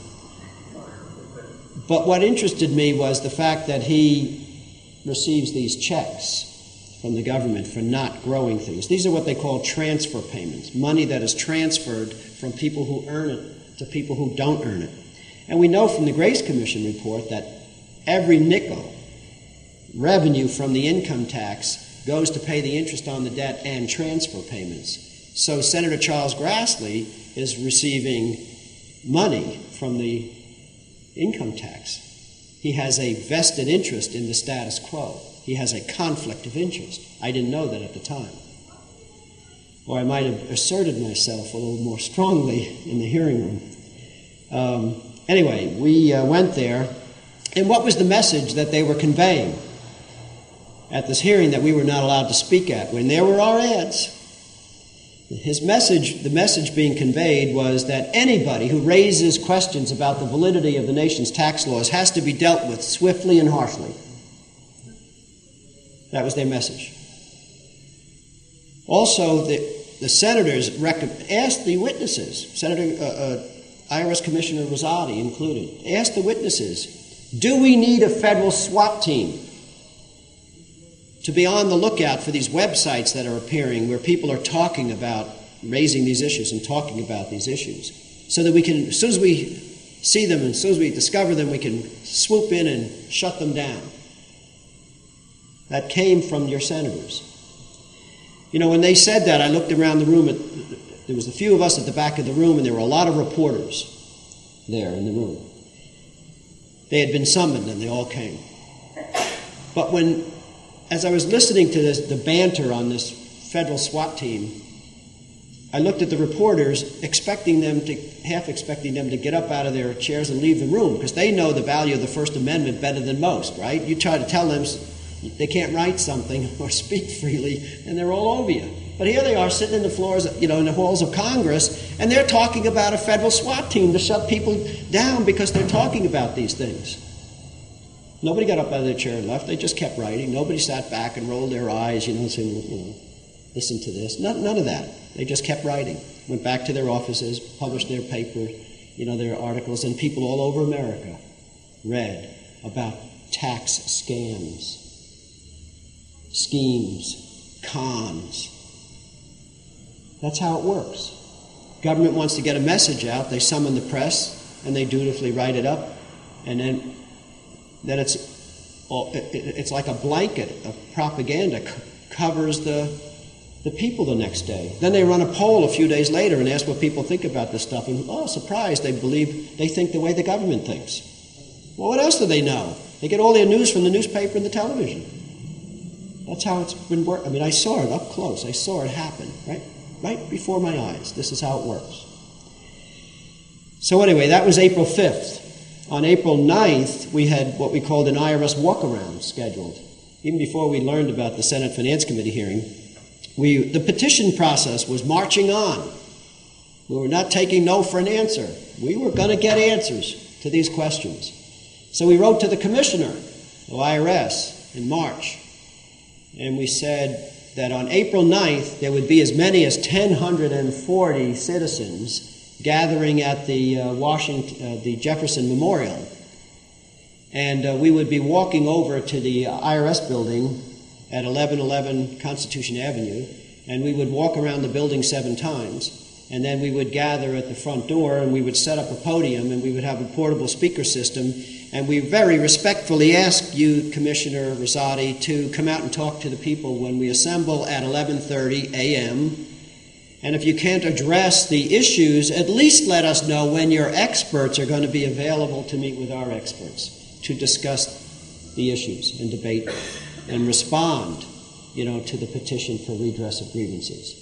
Speaker 1: But what interested me was the fact that he receives these checks from the government for not growing things. These are what they call transfer payments, money that is transferred from people who earn it to people who don't earn it. And we know from the Grace Commission report that every nickel revenue from the income tax goes to pay the interest on the debt and transfer payments. So Senator Charles Grassley is receiving money from the income tax. He has a vested interest in the status quo. He has a conflict of interest. I didn't know that at the time. Or I might have asserted myself a little more strongly in the hearing room. Anyway, we went there, and what was the message that they were conveying at this hearing that we were not allowed to speak at? When there were our ads, the message being conveyed was that anybody who raises questions about the validity of the nation's tax laws has to be dealt with swiftly and harshly. That was their message. Also, the senators asked the witnesses, IRS Commissioner Rosati included, asked the witnesses, do we need a federal SWAT team to be on the lookout for these websites that are appearing where people are talking about raising these issues and talking about these issues, so that we can, as soon as we see them and as soon as we discover them, we can swoop in and shut them down? That came from your senators. You know, when they said that, I looked around the room. There was a few of us at the back of the room, and there were a lot of reporters there in the room. They had been summoned, and they all came. But as I was listening to the banter on this federal SWAT team, I looked at the reporters, half expecting them to get up out of their chairs and leave the room, because they know the value of the First Amendment better than most, right? You try to tell them they can't write something or speak freely, and they're all over you. But here they are sitting in the floors, in the halls of Congress, and they're talking about a federal SWAT team to shut people down because they're talking about these things. Nobody got up out of their chair and left. They just kept writing. Nobody sat back and rolled their eyes, saying, listen to this. None of that. They just kept writing. Went back to their offices, published their paper, their articles, and people all over America read about tax scams, schemes, cons. That's how it works. Government wants to get a message out. They summon the press, and they dutifully write it up, and then it's like a blanket of propaganda covers the people the next day. Then they run a poll a few days later and ask what people think about this stuff, and surprise, they think the way the government thinks. Well, what else do they know? They get all their news from the newspaper and the television. That's how it's been working. I mean, I saw it up close. I saw it happen, right before my eyes. This is how it works. So anyway, that was April 5th. On April 9th, we had what we called an IRS walk-around scheduled. Even before we learned about the Senate Finance Committee hearing, the petition process was marching on. We were not taking no for an answer. We were going to get answers to these questions. So we wrote to the Commissioner of IRS in March, and we said that on April 9th, there would be as many as 1,040 citizens gathering at the Jefferson Memorial. And we would be walking over to the IRS building at 1111 Constitution Avenue, and we would walk around the building 7 times, and then we would gather at the front door, and we would set up a podium, and we would have a portable speaker system, and we very respectfully ask you, Commissioner Rosati, to come out and talk to the people when we assemble at 11:30 a.m., and if you can't address the issues, at least let us know when your experts are going to be available to meet with our experts to discuss the issues and debate and respond, to the petition for redress of grievances.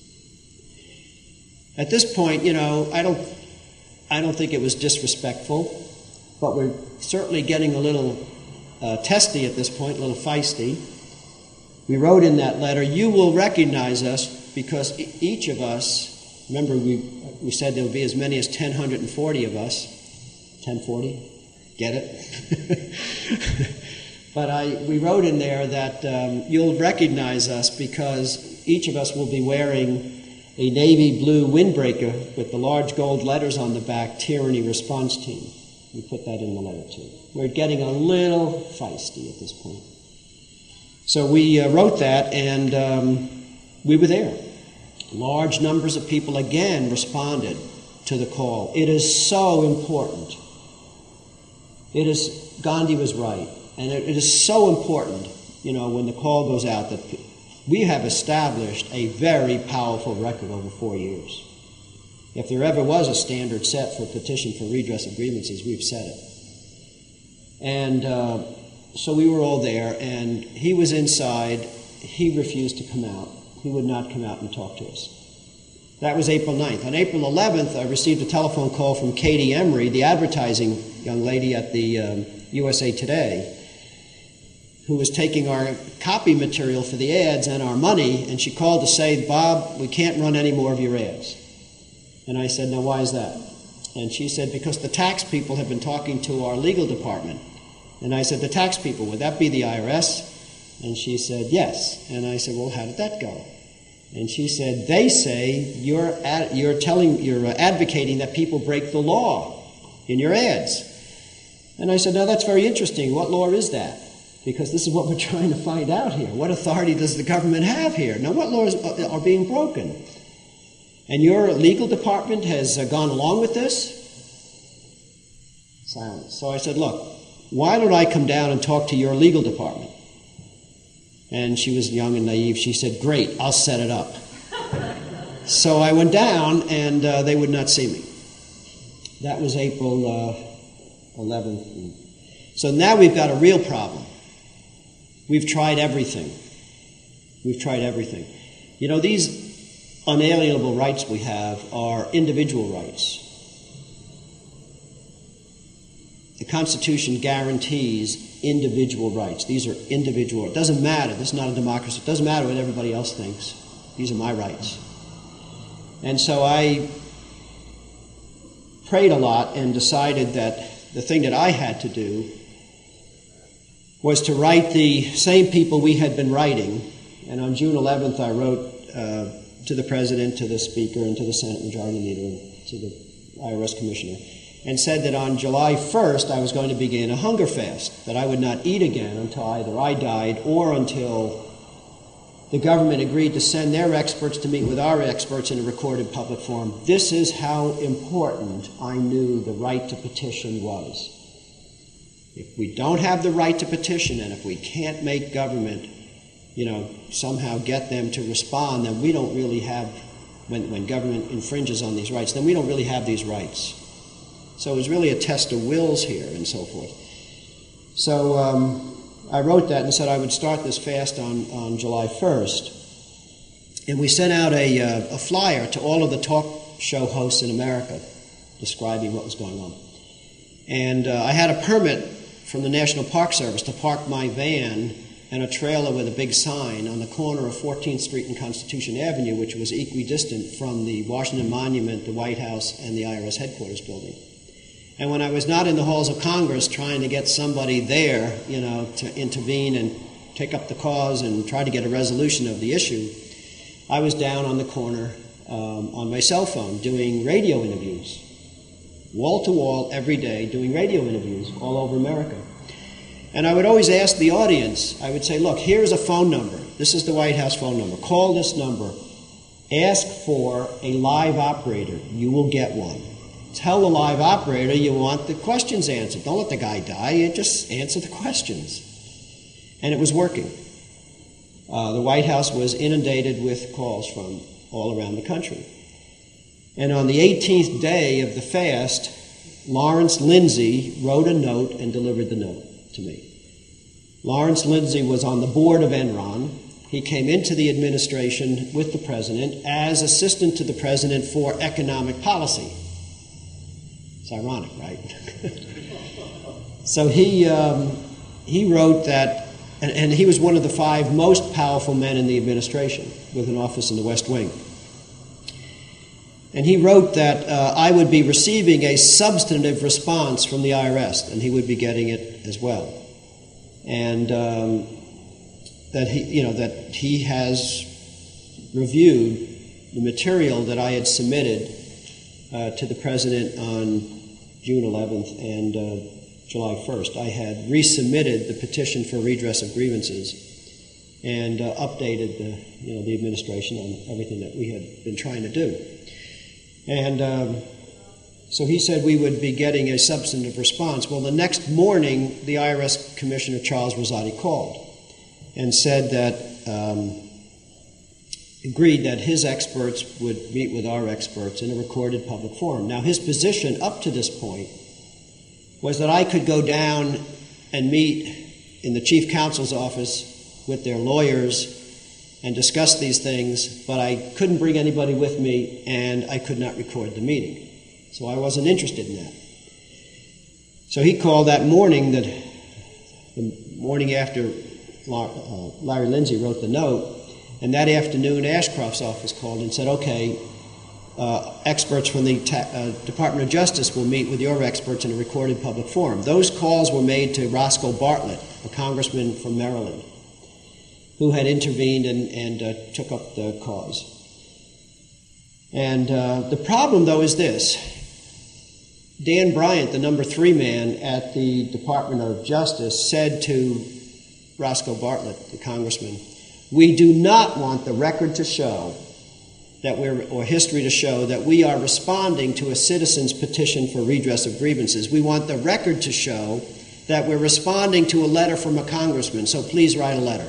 Speaker 1: At this point, I don't think it was disrespectful, but we're certainly getting a little testy at this point, a little feisty. We wrote in that letter, you will recognize us because each of us, remember we said there would be as many as 1,040 of us. 1,040? Get it? But we wrote in there that you'll recognize us because each of us will be wearing a navy blue windbreaker with the large gold letters on the back, Tyranny Response Team. We put that in the letter too. We're getting a little feisty at this point. So we wrote that, and we were there. Large numbers of people again responded to the call. It is so important. Gandhi was right, and it is so important, when the call goes out, that we have established a very powerful record over 4 years. If there ever was a standard set for a petition for redress of grievances, we've set it. And so we were all there, and he was inside. He refused to come out. He would not come out and talk to us. That was April 9th. On April 11th, I received a telephone call from Katie Emery, the advertising young lady at the USA Today, who was taking our copy material for the ads and our money, and she called to say, "Bob, we can't run any more of your ads." And I said, "Now, why is that?" And she said, "Because the tax people have been talking to our legal department." And I said, "The tax people, would that be the IRS?" And she said, "Yes." And I said, "Well, how did that go?" And she said, "They say you're advocating that people break the law in your ads." And I said, "Now that's very interesting. What law is that? Because this is what we're trying to find out here. What authority does the government have here? Now, what laws are being broken? And your legal department has gone along with this?" Silence. So I said, "Look, why don't I come down and talk to your legal department?" And she was young and naive. She said, "Great, I'll set it up." So I went down, and they would not see me. That was April 11th. So now we've got a real problem. We've tried everything. These unalienable rights we have are individual rights. The Constitution guarantees individual rights. These are individual. It doesn't matter. This is not a democracy. It doesn't matter what everybody else thinks. These are my rights. And so I prayed a lot and decided that the thing that I had to do was to write the same people we had been writing. And on June 11th, I wrote to the President, to the Speaker, and to the Senate Majority Leader, and to the IRS Commissioner, and said that on July 1st I was going to begin a hunger fast, that I would not eat again until either I died or until the government agreed to send their experts to meet with our experts in a recorded public forum. This is how important I knew the right to petition was. If we don't have the right to petition, and if we can't make government, somehow get them to respond, then we don't really have, when government infringes on these rights, then we don't really have these rights. So it was really a test of wills here and so forth. So I wrote that and said I would start this fast on July 1st. And we sent out a flyer to all of the talk show hosts in America describing what was going on. And I had a permit from the National Park Service to park my van and a trailer with a big sign on the corner of 14th Street and Constitution Avenue, which was equidistant from the Washington Monument, the White House, and the IRS headquarters building. And when I was not in the halls of Congress trying to get somebody there, to intervene and take up the cause and try to get a resolution of the issue, I was down on the corner on my cell phone doing radio interviews, wall to wall every day, doing radio interviews all over America. And I would always ask the audience, I would say, "Look, here's a phone number. This is the White House phone number. Call this number. Ask for a live operator. You will get one. Tell the live operator you want the questions answered. Don't let the guy die. You just answer the questions." And it was working. The White House was inundated with calls from all around the country. And on the 18th day of the fast, Lawrence Lindsay wrote a note and delivered the note to me. Lawrence Lindsay was on the board of Enron. He came into the administration with the president as assistant to the president for economic policy. It's ironic, right? So he wrote that, and he was one of the 5 most powerful men in the administration with an office in the West Wing. And he wrote that I would be receiving a substantive response from the IRS, and he would be getting it as well. And that he has reviewed the material that I had submitted to the president on June 11th and July 1st. I had resubmitted the petition for redress of grievances and updated the administration on everything that we had been trying to do. And so he said we would be getting a substantive response. Well, the next morning, the IRS Commissioner Charles Rosati called and said that, agreed that his experts would meet with our experts in a recorded public forum. Now, his position up to this point was that I could go down and meet in the chief counsel's office with their lawyers and discuss these things, but I couldn't bring anybody with me and I could not record the meeting. So I wasn't interested in that. So he called that morning, the morning after Larry Lindsay wrote the note, and that afternoon Ashcroft's office called and said, okay, experts from the Department of Justice will meet with your experts in a recorded public forum. Those calls were made to Roscoe Bartlett, a congressman from Maryland, who had intervened and took up the cause. And the problem, though, is this. Dan Bryant, the number 3 man at the Department of Justice, said to Roscoe Bartlett, the congressman, we do not want the record to show that or history to show that we are responding to a citizen's petition for redress of grievances. We want the record to show that we're responding to a letter from a congressman, so please write a letter.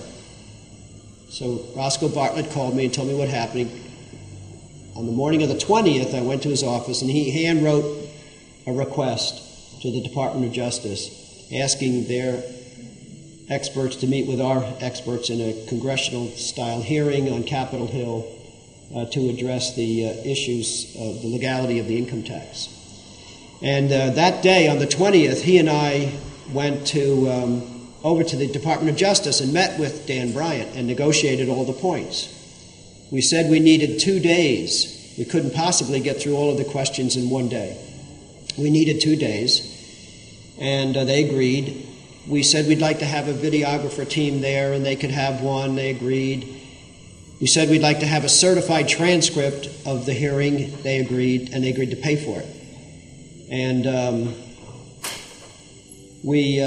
Speaker 1: So Roscoe Bartlett called me and told me what happened. On the morning of the 20th, I went to his office and he hand-wrote a request to the Department of Justice asking their experts to meet with our experts in a congressional-style hearing on Capitol Hill to address the issues of the legality of the income tax. And that day, on the 20th, he and I went over to the Department of Justice and met with Dan Bryant and negotiated all the points. We said we needed 2 days. We couldn't possibly get through all of the questions in one day. We needed 2 days, and they agreed. We said we'd like to have a videographer team there, and they could have one. They agreed. We said we'd like to have a certified transcript of the hearing. They agreed, and they agreed to pay for it. And we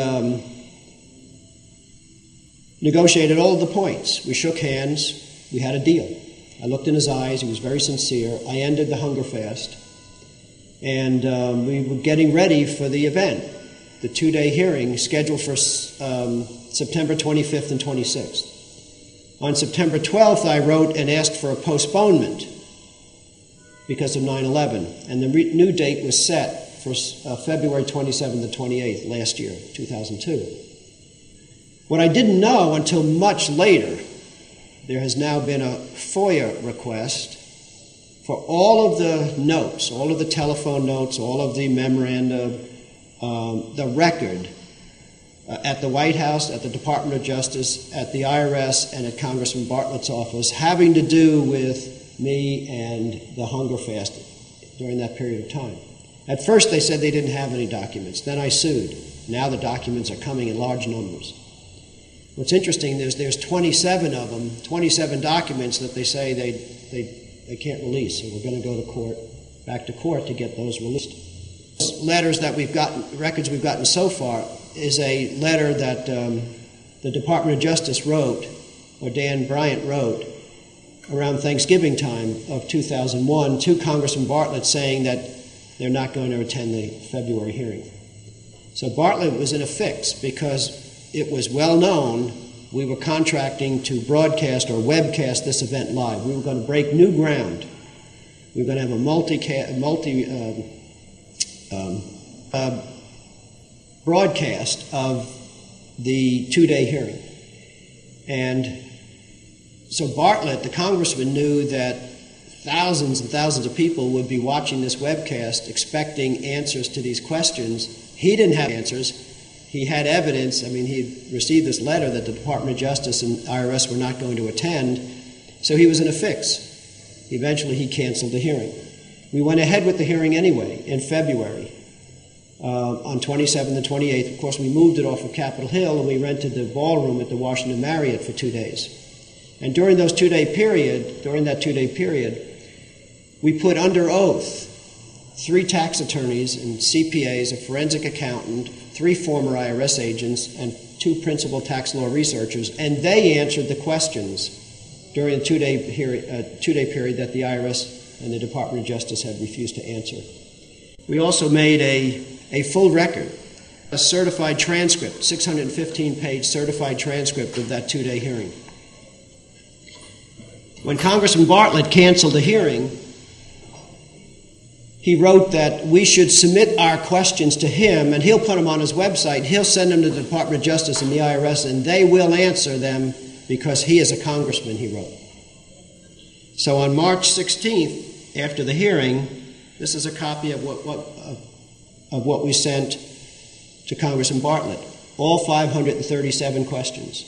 Speaker 1: negotiated all of the points. We shook hands. We had a deal. I looked in his eyes. He was very sincere. I ended the hunger fast. And we were getting ready for the event, the 2-day hearing scheduled for September 25th and 26th. On September 12th, I wrote and asked for a postponement because of 9/11, and the new date was set for February 27th and 28th last year, 2002. What I didn't know until much later, there has now been a FOIA request for all of the notes, all of the telephone notes, all of the memoranda, the record at the White House, at the Department of Justice, at the IRS, and at Congressman Bartlett's office having to do with me and the hunger fast during that period of time. At first they said they didn't have any documents. Then I sued. Now the documents are coming in large numbers. What's interesting is there's 27 of them, 27 documents that they say they can't release, so we're going to go to court, back to court to get those released. Letters that we've gotten, records we've gotten so far, is a letter that the Department of Justice wrote, or Dan Bryant wrote, around Thanksgiving time of 2001 to Congressman Bartlett saying that they're not going to attend the February hearing. So Bartlett was in a fix because it was well known we were contracting to broadcast or webcast this event live. We were going to break new ground. We were going to have a broadcast of the 2-day hearing. And so Bartlett, the congressman, knew that thousands and thousands of people would be watching this webcast expecting answers to these questions. He didn't have answers. He had evidence. I mean, he had received this letter that the Department of Justice and IRS were not going to attend, so he was in a fix. Eventually, he canceled the hearing. We went ahead with the hearing anyway in February. On 27th and 28th, of course, we moved it off of Capitol Hill and we rented the ballroom at the Washington Marriott for 2 days. And during that 2-day period, we put under oath 3 tax attorneys and CPAs, a forensic accountant, 3 former IRS agents, and 2 principal tax law researchers, and they answered the questions during a 2-day period that the IRS and the Department of Justice had refused to answer. We also made a full record, a certified transcript, 615-page certified transcript of that 2-day hearing. When Congressman Bartlett canceled the hearing, he wrote that we should submit our questions to him, and he'll put them on his website. He'll send them to the Department of Justice and the IRS, and they will answer them because he is a congressman, he wrote. So on March 16th, after the hearing, this is a copy of what we sent to Congressman Bartlett. All 537 questions.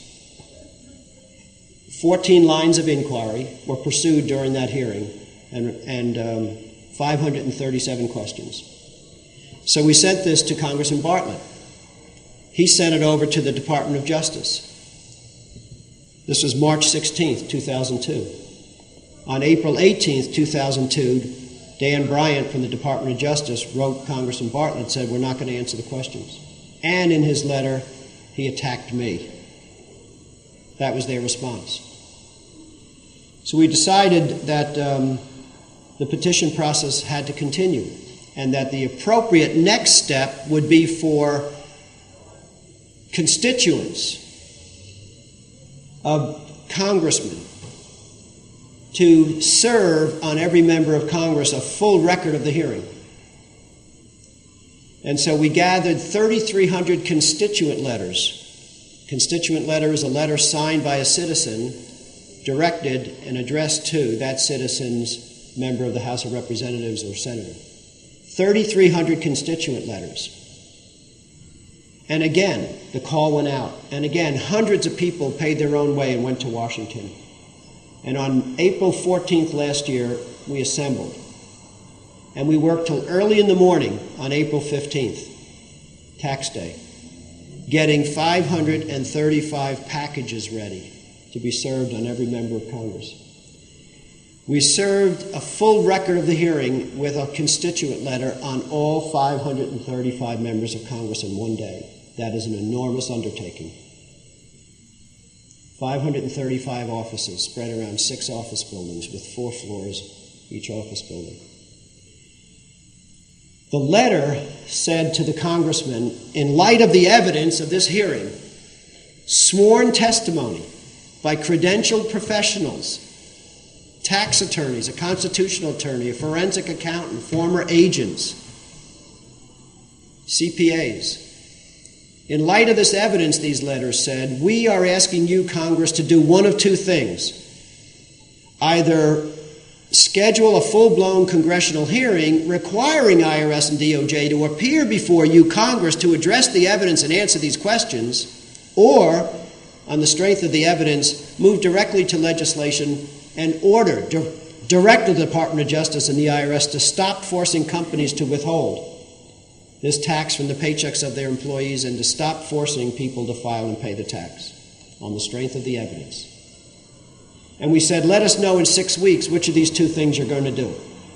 Speaker 1: 14 lines of inquiry were pursued during that hearing, and 537 questions. So we sent this to Congressman Bartlett. He sent it over to the Department of Justice. This was March 16th, 2002. On April 18th, 2002, Dan Bryant from the Department of Justice wrote Congressman Bartlett and said, we're not going to answer the questions. And in his letter, he attacked me. That was their response. So we decided that the petition process had to continue, and that the appropriate next step would be for constituents of congressmen to serve on every member of Congress a full record of the hearing. And so we gathered 3,300 constituent letters. Constituent letter is a letter signed by a citizen, directed and addressed to that citizen's member of the House of Representatives or senator. 3,300 constituent letters. And again, the call went out. And again, hundreds of people paid their own way and went to Washington. And on April 14th last year, we assembled. And we worked till early in the morning on April 15th, tax day, getting 535 packages ready to be served on every member of Congress. We served a full record of the hearing with a constituent letter on all 535 members of Congress in one day. That is an enormous undertaking. 535 offices spread around 6 office buildings with 4 floors each office building. The letter said to the congressman, in light of the evidence of this hearing, sworn testimony by credentialed professionals, tax attorneys, a constitutional attorney, a forensic accountant, former agents, CPAs. In light of this evidence, these letters said, we are asking you, Congress, to do one of 2 things. Either schedule a full-blown congressional hearing requiring IRS and DOJ to appear before you, Congress, to address the evidence and answer these questions, or, on the strength of the evidence, move directly to legislation and order, direct the Department of Justice and the IRS to stop forcing companies to withhold this tax from the paychecks of their employees and to stop forcing people to file and pay the tax on the strength of the evidence. And we said, let us know in 6 weeks which of these 2 things you're going to do.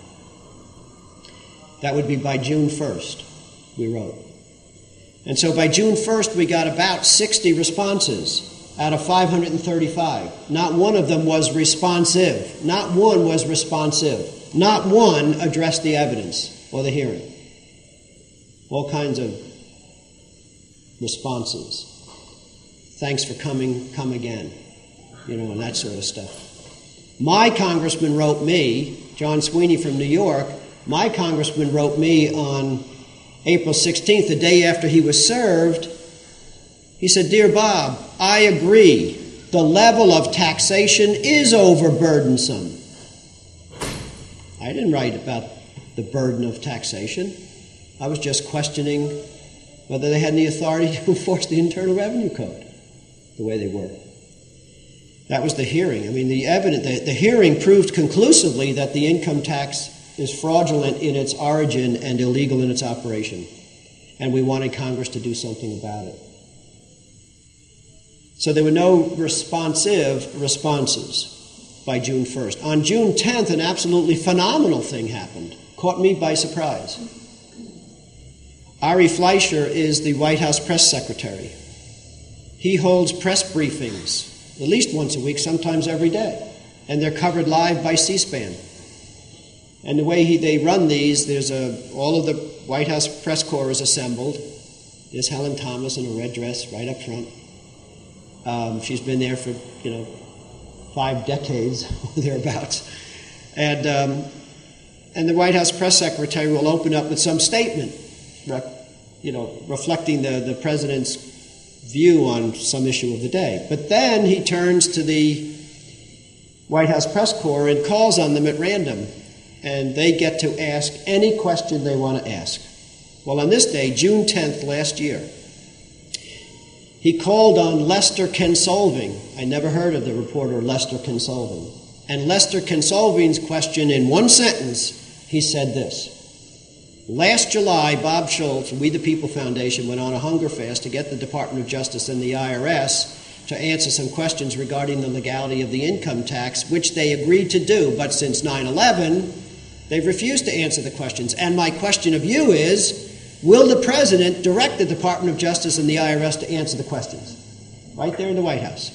Speaker 1: That would be by June 1st, we wrote. And so by June 1st, we got about 60 responses out of 535. Not one of them was responsive. Not one was responsive. Not one addressed the evidence or the hearing. All kinds of responses. Thanks for coming, come again. And that sort of stuff. My congressman wrote me, John Sweeney from New York, my congressman wrote me on April 16th, the day after he was served. He said, Dear Bob, I agree. The level of taxation is overburdensome. I didn't write about the burden of taxation. I was just questioning whether they had any authority to enforce the Internal Revenue Code the way they were. That was the hearing. I mean, the hearing proved conclusively that the income tax is fraudulent in its origin and illegal in its operation. And we wanted Congress to do something about it. So there were no responsive responses by June 1st. On June 10th, an absolutely phenomenal thing happened. caught me by surprise. Ari Fleischer is the White House press secretary. He holds press briefings at least once a week, sometimes every day, and they're covered live by C-SPAN. And the way they run these, all of the White House press corps is assembled. There's Helen Thomas in a red dress right up front. She's been there for 5 decades or thereabouts, and the White House press secretary will open up with some statement, reflecting the president's view on some issue of the day. But then he turns to the White House press corps and calls on them at random, and they get to ask any question they want to ask. Well, on this day, June 10th last year, he called on Lester Kinsolving. I never heard of the reporter Lester Kinsolving. And Lester Kinsolving's question, in one sentence, he said this: last July, Bob Schultz, We the People Foundation, went on a hunger fast to get the Department of Justice and the IRS to answer some questions regarding the legality of the income tax, which they agreed to do. But since 9/11, they've refused to answer the questions. And my question of you is, will the President direct the Department of Justice and the IRS to answer the questions? Right there in the White House.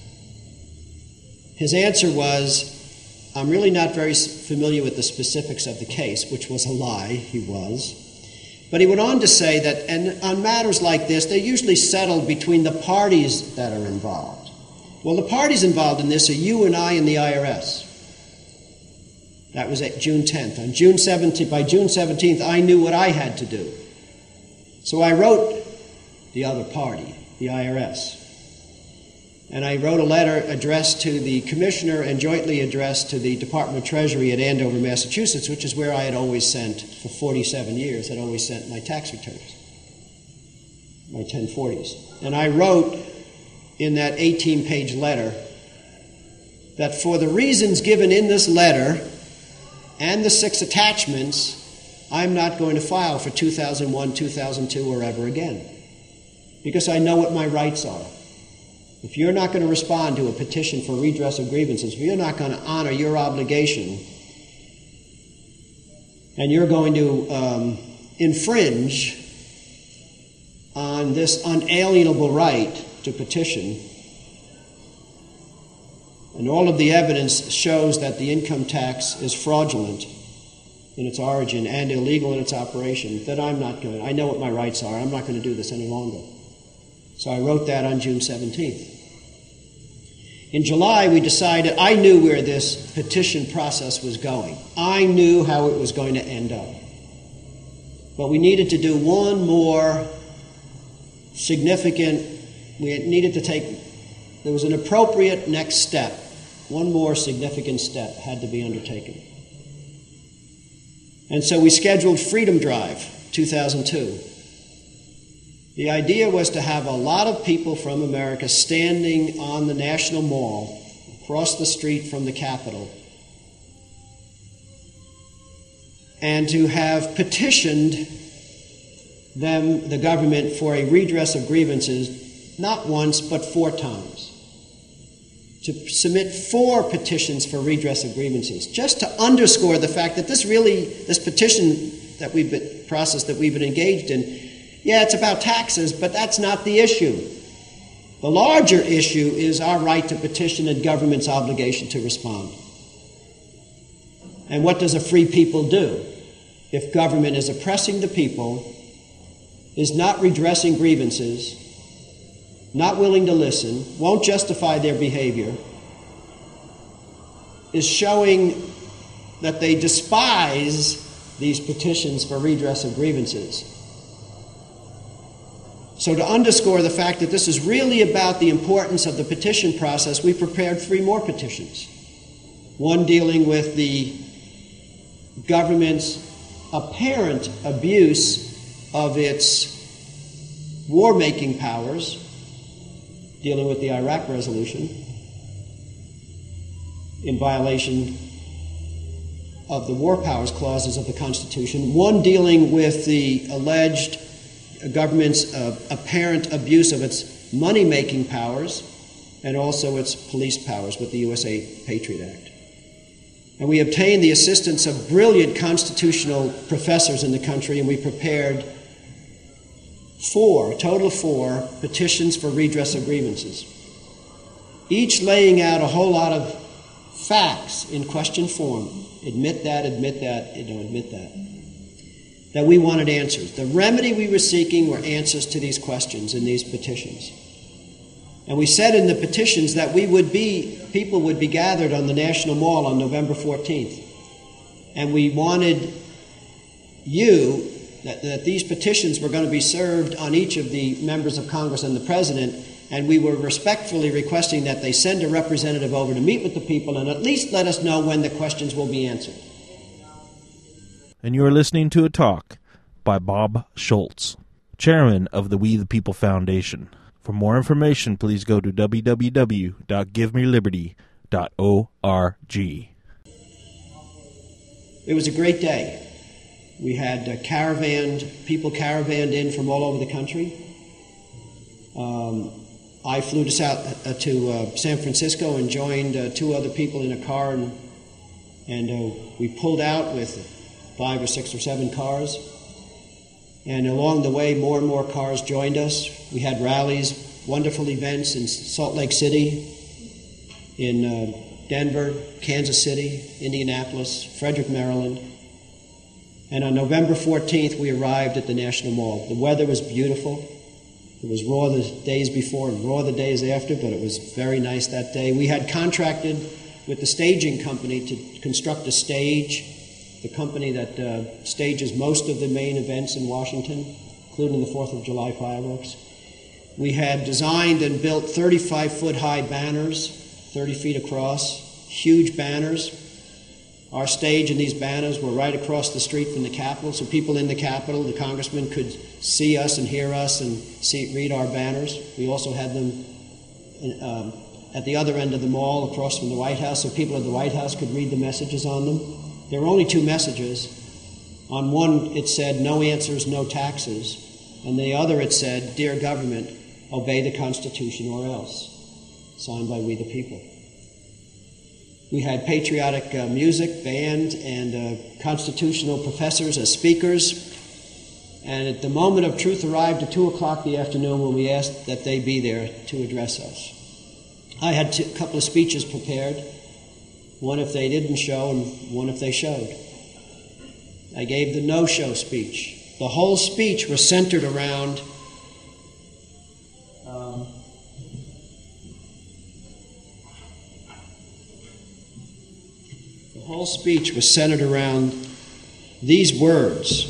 Speaker 1: His answer was, I'm really not very familiar with the specifics of the case, which was a lie, he was. But he went on to say that, and on matters like this, they're usually settled between the parties that are involved. Well, the parties involved in this are you and I and the IRS. That was at June 10th. By June 17th, I knew what I had to do. So I wrote the other party, the IRS. And I wrote a letter addressed to the commissioner and jointly addressed to the Department of Treasury at Andover, Massachusetts, which is where I had always sent, for 47 years, I'd always sent my tax returns, my 1040s. And I wrote in that 18-page letter that for the reasons given in this letter and the 6 attachments, I'm not going to file for 2001, 2002, or ever again, because I know what my rights are. If you're not going to respond to a petition for redress of grievances, if you're not going to honor your obligation, and you're going to infringe on this unalienable right to petition, and all of the evidence shows that the income tax is fraudulent in its origin and illegal in its operation, that I know what my rights are. I'm not going to do this any longer. So I wrote that on June 17th. In July, we decided, I knew where this petition process was going. I knew how it was going to end up. But we needed to do one more significant, there was an appropriate next step. One more significant step had to be undertaken. And so we scheduled Freedom Drive 2002. The idea was to have a lot of people from America standing on the National Mall across the street from the Capitol and to have petitioned the government for a redress of grievances not once but 4 times. To submit 4 petitions for redress of grievances, just to underscore the fact that this petition process that we've been engaged in, yeah, it's about taxes, but that's not the issue. The larger issue is our right to petition and government's obligation to respond. And what does a free people do? If government is oppressing the people, is not redressing grievances, not willing to listen, won't justify their behavior, is showing that they despise these petitions for redress of grievances. So to underscore the fact that this is really about the importance of the petition process, we prepared 3 more petitions. One dealing with the government's apparent abuse of its war-making powers, dealing with the Iraq resolution, in violation of the war powers clauses of the Constitution. One dealing with the alleged government's apparent abuse of its money-making powers and also its police powers with the USA Patriot Act. And we obtained the assistance of brilliant constitutional professors in the country, and we prepared a total of four petitions for redress of grievances, each laying out a whole lot of facts in question form. Admit that, admit that we wanted answers. The remedy we were seeking were answers to these questions in these petitions. And we said in the petitions that people would be gathered on the National Mall on November 14th. And we wanted that these petitions were going to be served on each of the members of Congress and the President, and we were respectfully requesting that they send a representative over to meet with the people and at least let us know when the questions will be answered.
Speaker 2: And you are listening to a talk by Bob Schultz, chairman of the We the People Foundation. For more information, please go to www.givemeliberty.org. It
Speaker 1: was a great day. We had people caravanned in from all over the country. I flew to San Francisco and joined two other people in a car, and we pulled out with 5 or 6 or 7 cars. And along the way, more and more cars joined us. We had rallies, wonderful events in Salt Lake City, in Denver, Kansas City, Indianapolis, Frederick, Maryland. And on November 14th, we arrived at the National Mall. The weather was beautiful. It was raw the days before and raw the days after, but it was very nice that day. We had contracted with the staging company to construct a stage, the company that stages most of the main events in Washington, including the 4th of July fireworks. We had designed and built 35-foot-high banners, 30 feet across, huge banners. Our stage and these banners were right across the street from the Capitol, so people in the Capitol, the congressmen, could see us and hear us and read our banners. We also had them at the other end of the mall across from the White House, so people at the White House could read the messages on them. There were only 2 messages. On one, it said, "No answers, no taxes." And the other, it said, "Dear government, obey the Constitution or else." Signed by We the People. We had patriotic music, band, and constitutional professors as speakers. And at the moment of truth arrived at 2 o'clock the afternoon when we asked that they be there to address us. I had a couple of speeches prepared, one if they didn't show and one if they showed. I gave the no-show speech. The whole speech was centered around these words.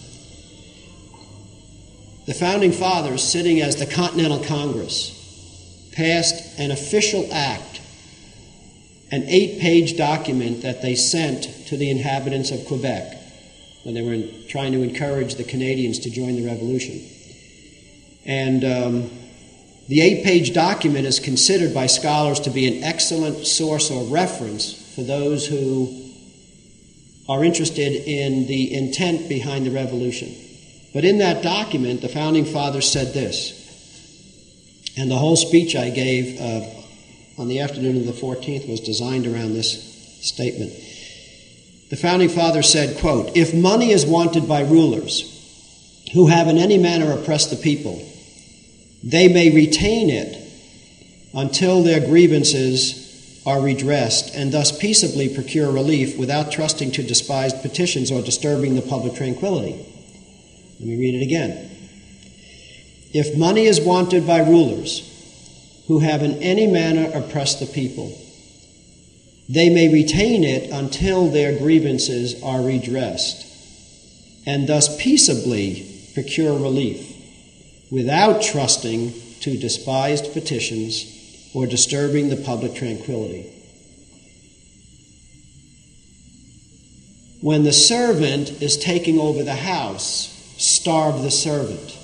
Speaker 1: The Founding Fathers, sitting as the Continental Congress, passed an official act, an 8-page document that they sent to the inhabitants of Quebec when they were trying to encourage the Canadians to join the revolution. And the 8-page document is considered by scholars to be an excellent source or reference for those who are interested in the intent behind the revolution. But in that document, the Founding Fathers said this, and the whole speech I gave on the afternoon of the 14th was designed around this statement. The Founding Fathers said, quote, "If money is wanted by rulers who have in any manner oppressed the people, they may retain it until their grievances are redressed, and thus peaceably procure relief without trusting to despised petitions or disturbing the public tranquility." Let me read it again. "If money is wanted by rulers who have in any manner oppressed the people, they may retain it until their grievances are redressed, and thus peaceably procure relief without trusting to despised petitions or disturbing the public tranquility. When the servant is taking over the house, starve the servant.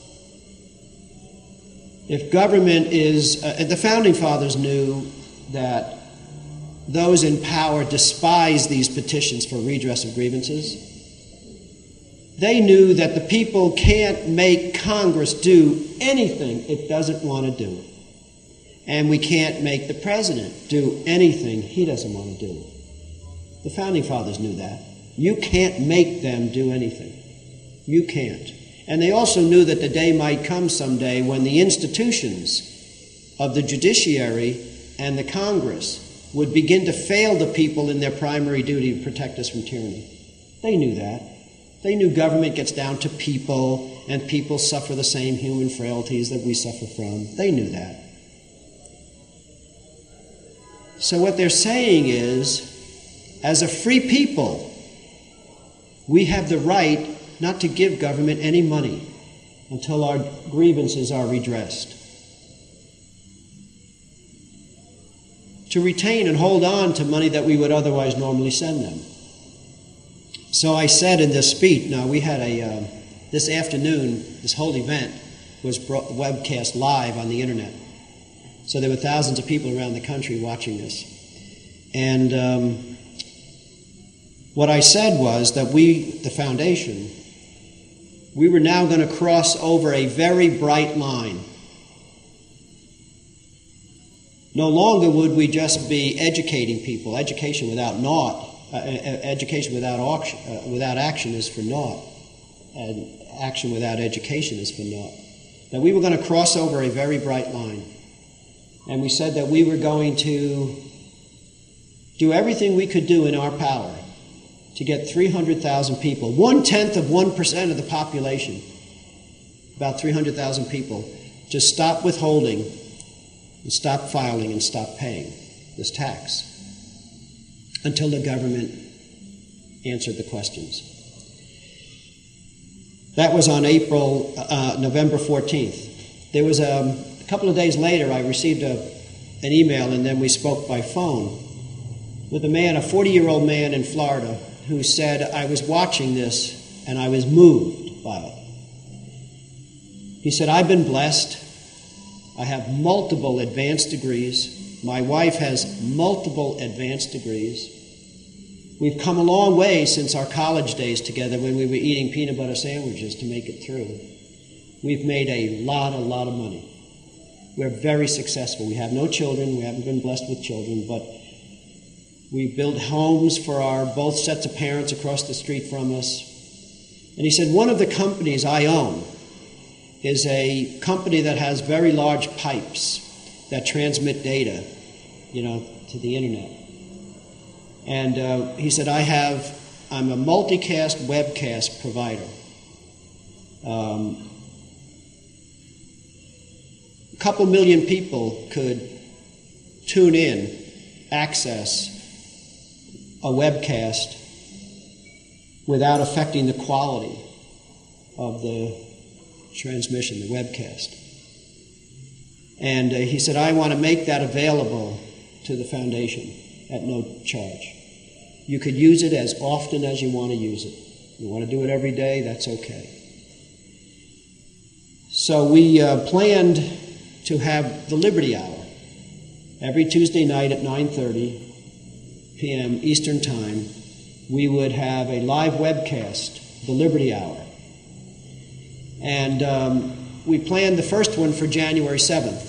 Speaker 1: If government is... the Founding Fathers knew that those in power despise these petitions for redress of grievances. They knew that the people can't make Congress do anything it doesn't want to do. And we can't make the president do anything he doesn't want to do. The Founding Fathers knew that. You can't make them do anything. You can't. And they also knew that the day might come someday when the institutions of the judiciary and the Congress would begin to fail the people in their primary duty to protect us from tyranny. They knew that. They knew government gets down to people, and people suffer the same human frailties that we suffer from. They knew that. So what they're saying is, as a free people, we have the right not to give government any money until our grievances are redressed. To retain and hold on to money that we would otherwise normally send them. So I said in this speech, now we had this afternoon, this whole event was webcast live on the internet. So there were thousands of people around the country watching this. And what I said was that we, the foundation, we were now going to cross over a very bright line. No longer would we just be educating people. Education without action is for naught, and action without education is for naught. That we were going to cross over a very bright line, and we said that we were going to do everything we could do in our power to get 300,000 people, 0.1% of the population, about 300,000 people, to stop withholding and stop filing and stop paying this tax until the government answered the questions. That was on November 14th. There was a couple of days later, I received an email, and then we spoke by phone with a man, a 40-year-old man in Florida, who said, I was watching this and I was moved by it. He said, I've been blessed. I have multiple advanced degrees. My wife has multiple advanced degrees. We've come a long way since our college days together when we were eating peanut butter sandwiches to make it through. We've made a lot of money. We're very successful. We have no children. We haven't been blessed with children, but we build homes for our both sets of parents across the street from us. And he said, one of the companies I own is a company that has very large pipes that transmit data, to the internet. And he said, I'm a multicast webcast provider. A couple million people could tune in, access a webcast without affecting the quality of the transmission, the webcast. And he said, I want to make that available to the foundation at no charge. You could use it as often as you want to use it. You want to do it every day, that's okay. So we planned to have the Liberty Hour every Tuesday night at 9:30 p.m. Eastern Time. We would have a live webcast, the Liberty Hour. And we planned the first one for January 7th.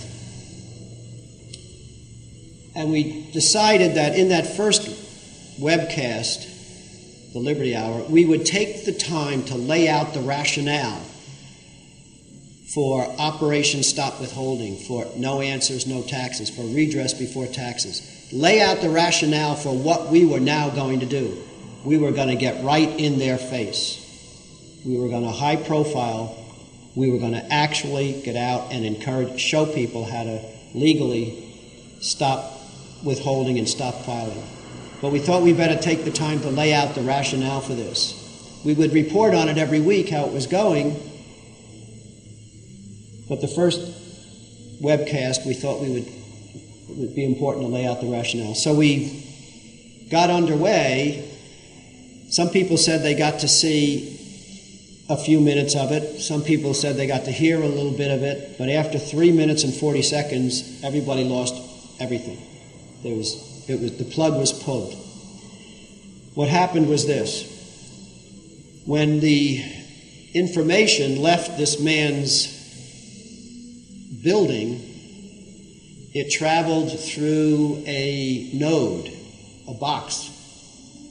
Speaker 1: And we decided that in that first webcast, the Liberty Hour, we would take the time to lay out the rationale for Operation Stop Withholding, for no answers, no taxes, for redress before taxes. Lay out the rationale for what we were now going to do. We were going to get right in their face. We were going to high profile. We were going to actually get out and show people how to legally stop withholding and stop filing. But we thought we'd better take the time to lay out the rationale for this. We would report on it every week, how it was going. But the first webcast, we thought it would be important to lay out the rationale. So we got underway. Some people said they got to see a few minutes of it. Some people said they got to hear a little bit of it. But after 3 minutes and 40 seconds, everybody lost everything. The plug was pulled. What happened was this. When the information left this man's building, it traveled through a node, a box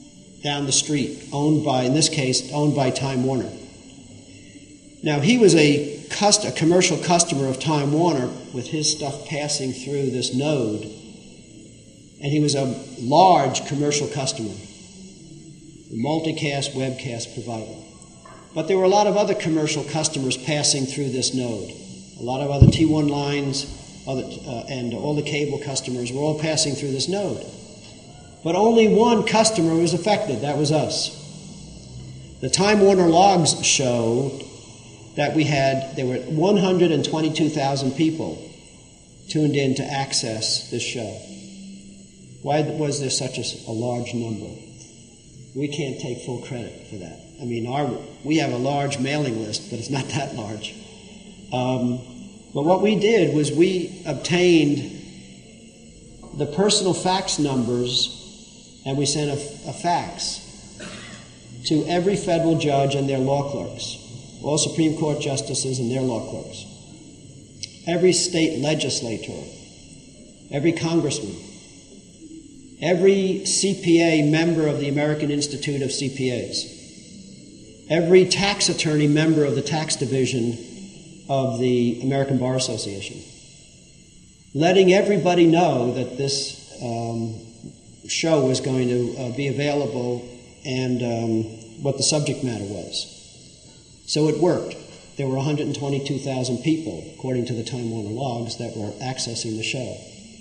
Speaker 1: down the street, in this case, owned by Time Warner. Now, he was a commercial customer of Time Warner with his stuff passing through this node, and he was a large commercial customer, a multicast webcast provider. But there were a lot of other commercial customers passing through this node. A lot of other T1 lines and all the cable customers were all passing through this node. But only one customer was affected. That was us. The Time Warner logs showed that there were 122,000 people tuned in to access this show. Why was there such a large number? We can't take full credit for that. I mean, we have a large mailing list, but it's not that large. But what we did was we obtained the personal fax numbers, and we sent a fax to every federal judge and their law clerks, all Supreme Court justices and their law clerks, every state legislator, every congressman, every CPA member of the American Institute of CPAs, every tax attorney member of the tax division of the American Bar Association, letting everybody know that this show was going to be available and what the subject matter was. So it worked. There were 122,000 people, according to the Time Warner logs, that were accessing the show.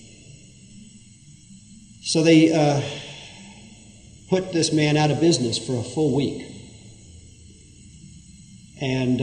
Speaker 1: So they put this man out of business for a full week. And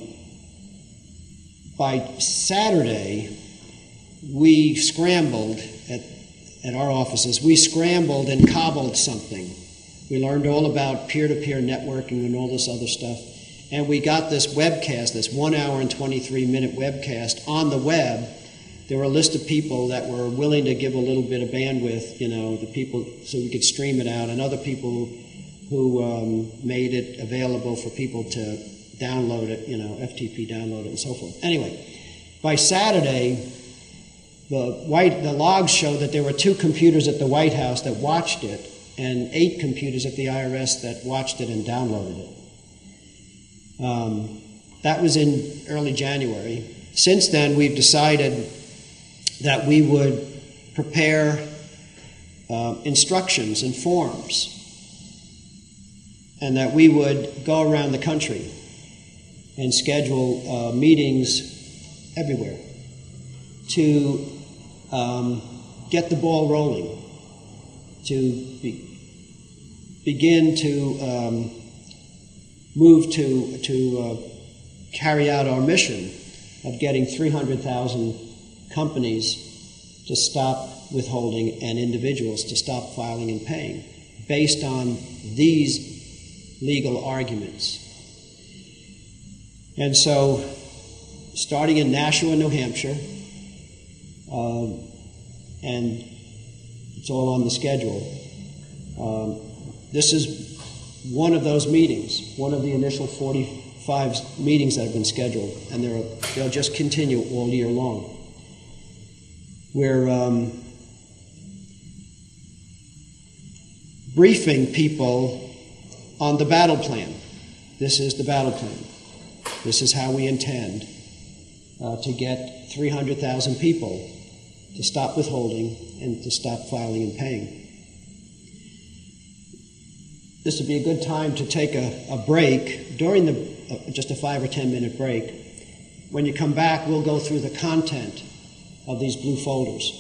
Speaker 1: by Saturday, we scrambled at our offices. We scrambled and cobbled something. We learned all about peer-to-peer networking and all this other stuff. And we got this webcast, this 1 hour and 23-minute webcast on the web. There were a list of people that were willing to give a little bit of bandwidth, the people, so we could stream it out, and other people who made it available for people to download it, FTP download it and so forth. Anyway, by Saturday, the logs show that there were 2 computers at the White House that watched it and 8 computers at the IRS that watched it and downloaded it. That was in early January. Since then, we've decided that we would prepare instructions and forms, and that we would go around the country and schedule meetings everywhere to get the ball rolling, to begin to move to carry out our mission of getting 300,000 companies to stop withholding and individuals to stop filing and paying based on these legal arguments. And so, starting in Nashua, New Hampshire, and it's all on the schedule, this is one of those meetings, one of the initial 45 meetings that have been scheduled, and they'll just continue all year long. We're briefing people on the battle plan. This is the battle plan. This is how we intend to get 300,000 people to stop withholding and to stop filing and paying. This would be a good time to take a break during just a 5 or 10 minute break. When you come back, we'll go through the content of these blue folders.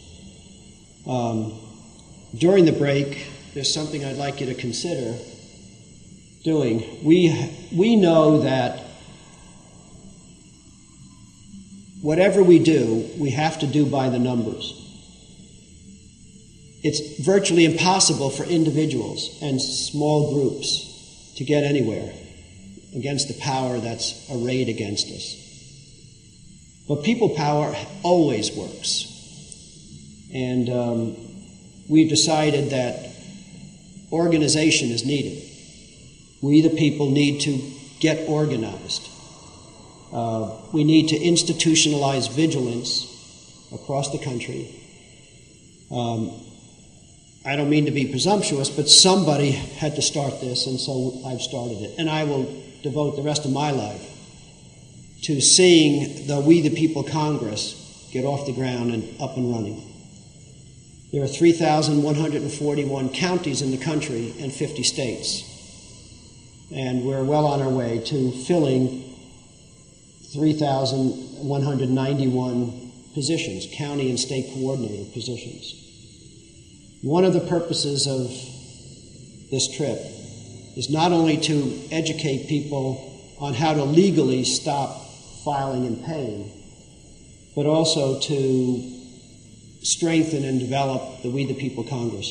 Speaker 1: During the break, there's something I'd like you to consider doing. We know that whatever we do, we have to do by the numbers. It's virtually impossible for individuals and small groups to get anywhere against the power that's arrayed against us. But people power always works. And we've decided that organization is needed. We, the people, need to get organized. We need to institutionalize vigilance across the country. I don't mean to be presumptuous, but somebody had to start this, and so I've started it. And I will devote the rest of my life to seeing the We the People Congress get off the ground and up and running. There are 3,141 counties in the country and 50 states. And we're well on our way to filling 3,191 positions, county and state coordinator positions. One of the purposes of this trip is not only to educate people on how to legally stop filing and paying, but also to strengthen and develop the We the People Congress.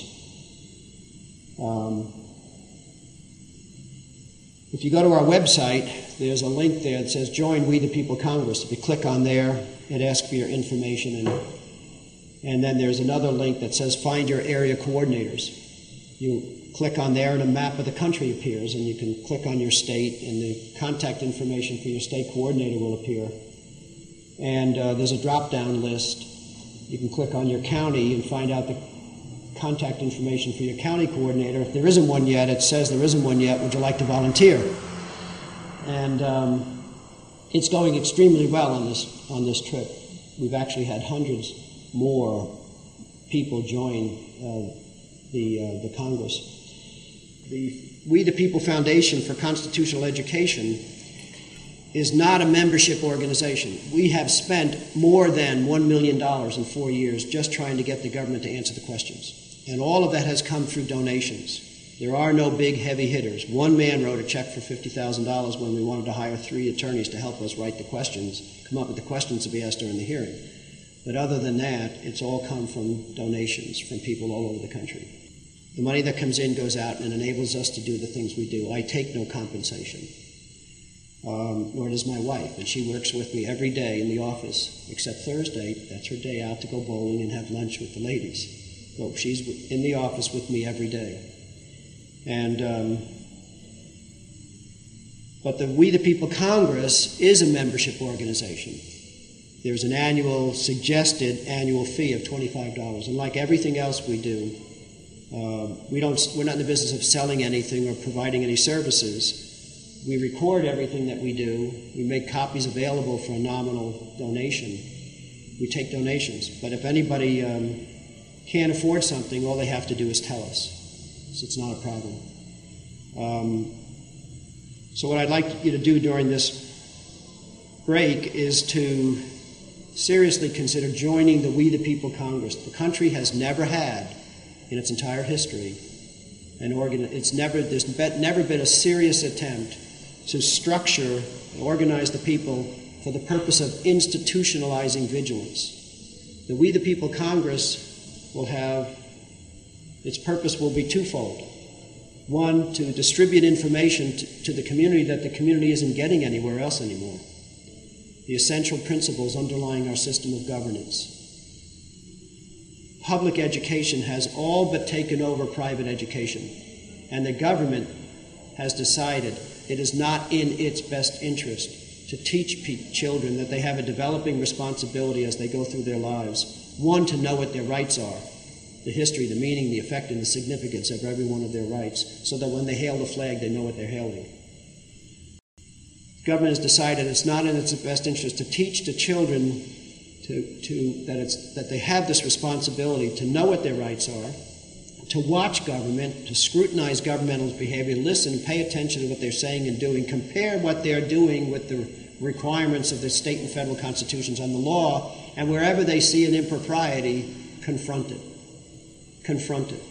Speaker 1: If you go to our website, there's a link there that says Join We the People Congress. If you click on there, it asks for your information, and then there's another link that says Find Your Area Coordinators. You click on there and a map of the country appears, and you can click on your state and the contact information for your state coordinator will appear. And there's a drop-down list. You can click on your county and find out the contact information for your county coordinator. If there isn't one yet, it says there isn't one yet. Would you like to volunteer? And it's going extremely well on this trip. We've actually had hundreds more people join the Congress. The We the People Foundation for Constitutional Education is not a membership organization. We have spent more than $1 million in 4 years just trying to get the government to answer the questions. And all of that has come through donations. There are no big heavy hitters. One man wrote a check for $50,000 when we wanted to hire 3 attorneys to help us write the questions, come up with the questions to be asked during the hearing. But other than that, it's all come from donations from people all over the country. The money that comes in goes out and enables us to do the things we do. I take no compensation, nor does my wife. And she works with me every day in the office, except Thursday. That's her day out to go bowling and have lunch with the ladies. So she's in the office with me every day. And but the We the People Congress is a membership organization. There's an suggested annual fee of $25. And like everything else we do, we're not in the business of selling anything or providing any services. We record everything that we do. We make copies available for a nominal donation. We take donations. But if anybody can't afford something, all they have to do is tell us. So it's not a problem. So what I'd like you to do during this break is to seriously consider joining the We the People Congress. The country has never had, in its entire history, there's never been a serious attempt to structure and organize the people for the purpose of institutionalizing vigilance. The We the People Congress its purpose will be twofold. One, to distribute information to the community that the community isn't getting anywhere else anymore. The essential principles underlying our system of governance. Public education has all but taken over private education, and the government has decided it is not in its best interest to teach children that they have a developing responsibility as they go through their lives. One, to know what their rights are, the history, the meaning, the effect, and the significance of every one of their rights, so that when they hail the flag, they know what they're hailing. The government has decided it's not in its best interest to teach the children that they have this responsibility to know what their rights are, to watch government, to scrutinize governmental behavior, listen, pay attention to what they're saying and doing, compare what they're doing with the requirements of the state and federal constitutions and the law, and wherever they see an impropriety, confront it. Confront it.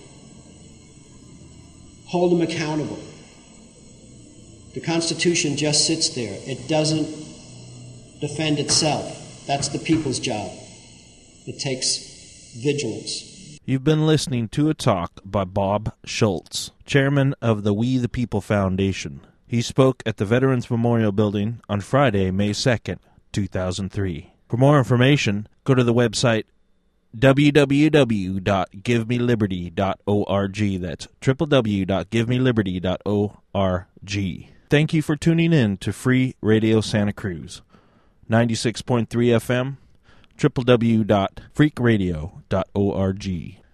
Speaker 1: Hold them accountable. The Constitution just sits there. It doesn't defend itself. That's the people's job. It takes vigilance.
Speaker 2: You've been listening to a talk by Bob Schultz, chairman of the We the People Foundation. He spoke at the Veterans Memorial Building on Friday, May 2nd, 2003. For more information, go to the website www.givemeliberty.org. That's www.givemeliberty.org. Thank you for tuning in to Free Radio Santa Cruz, 96.3 FM, www.freakradio.org.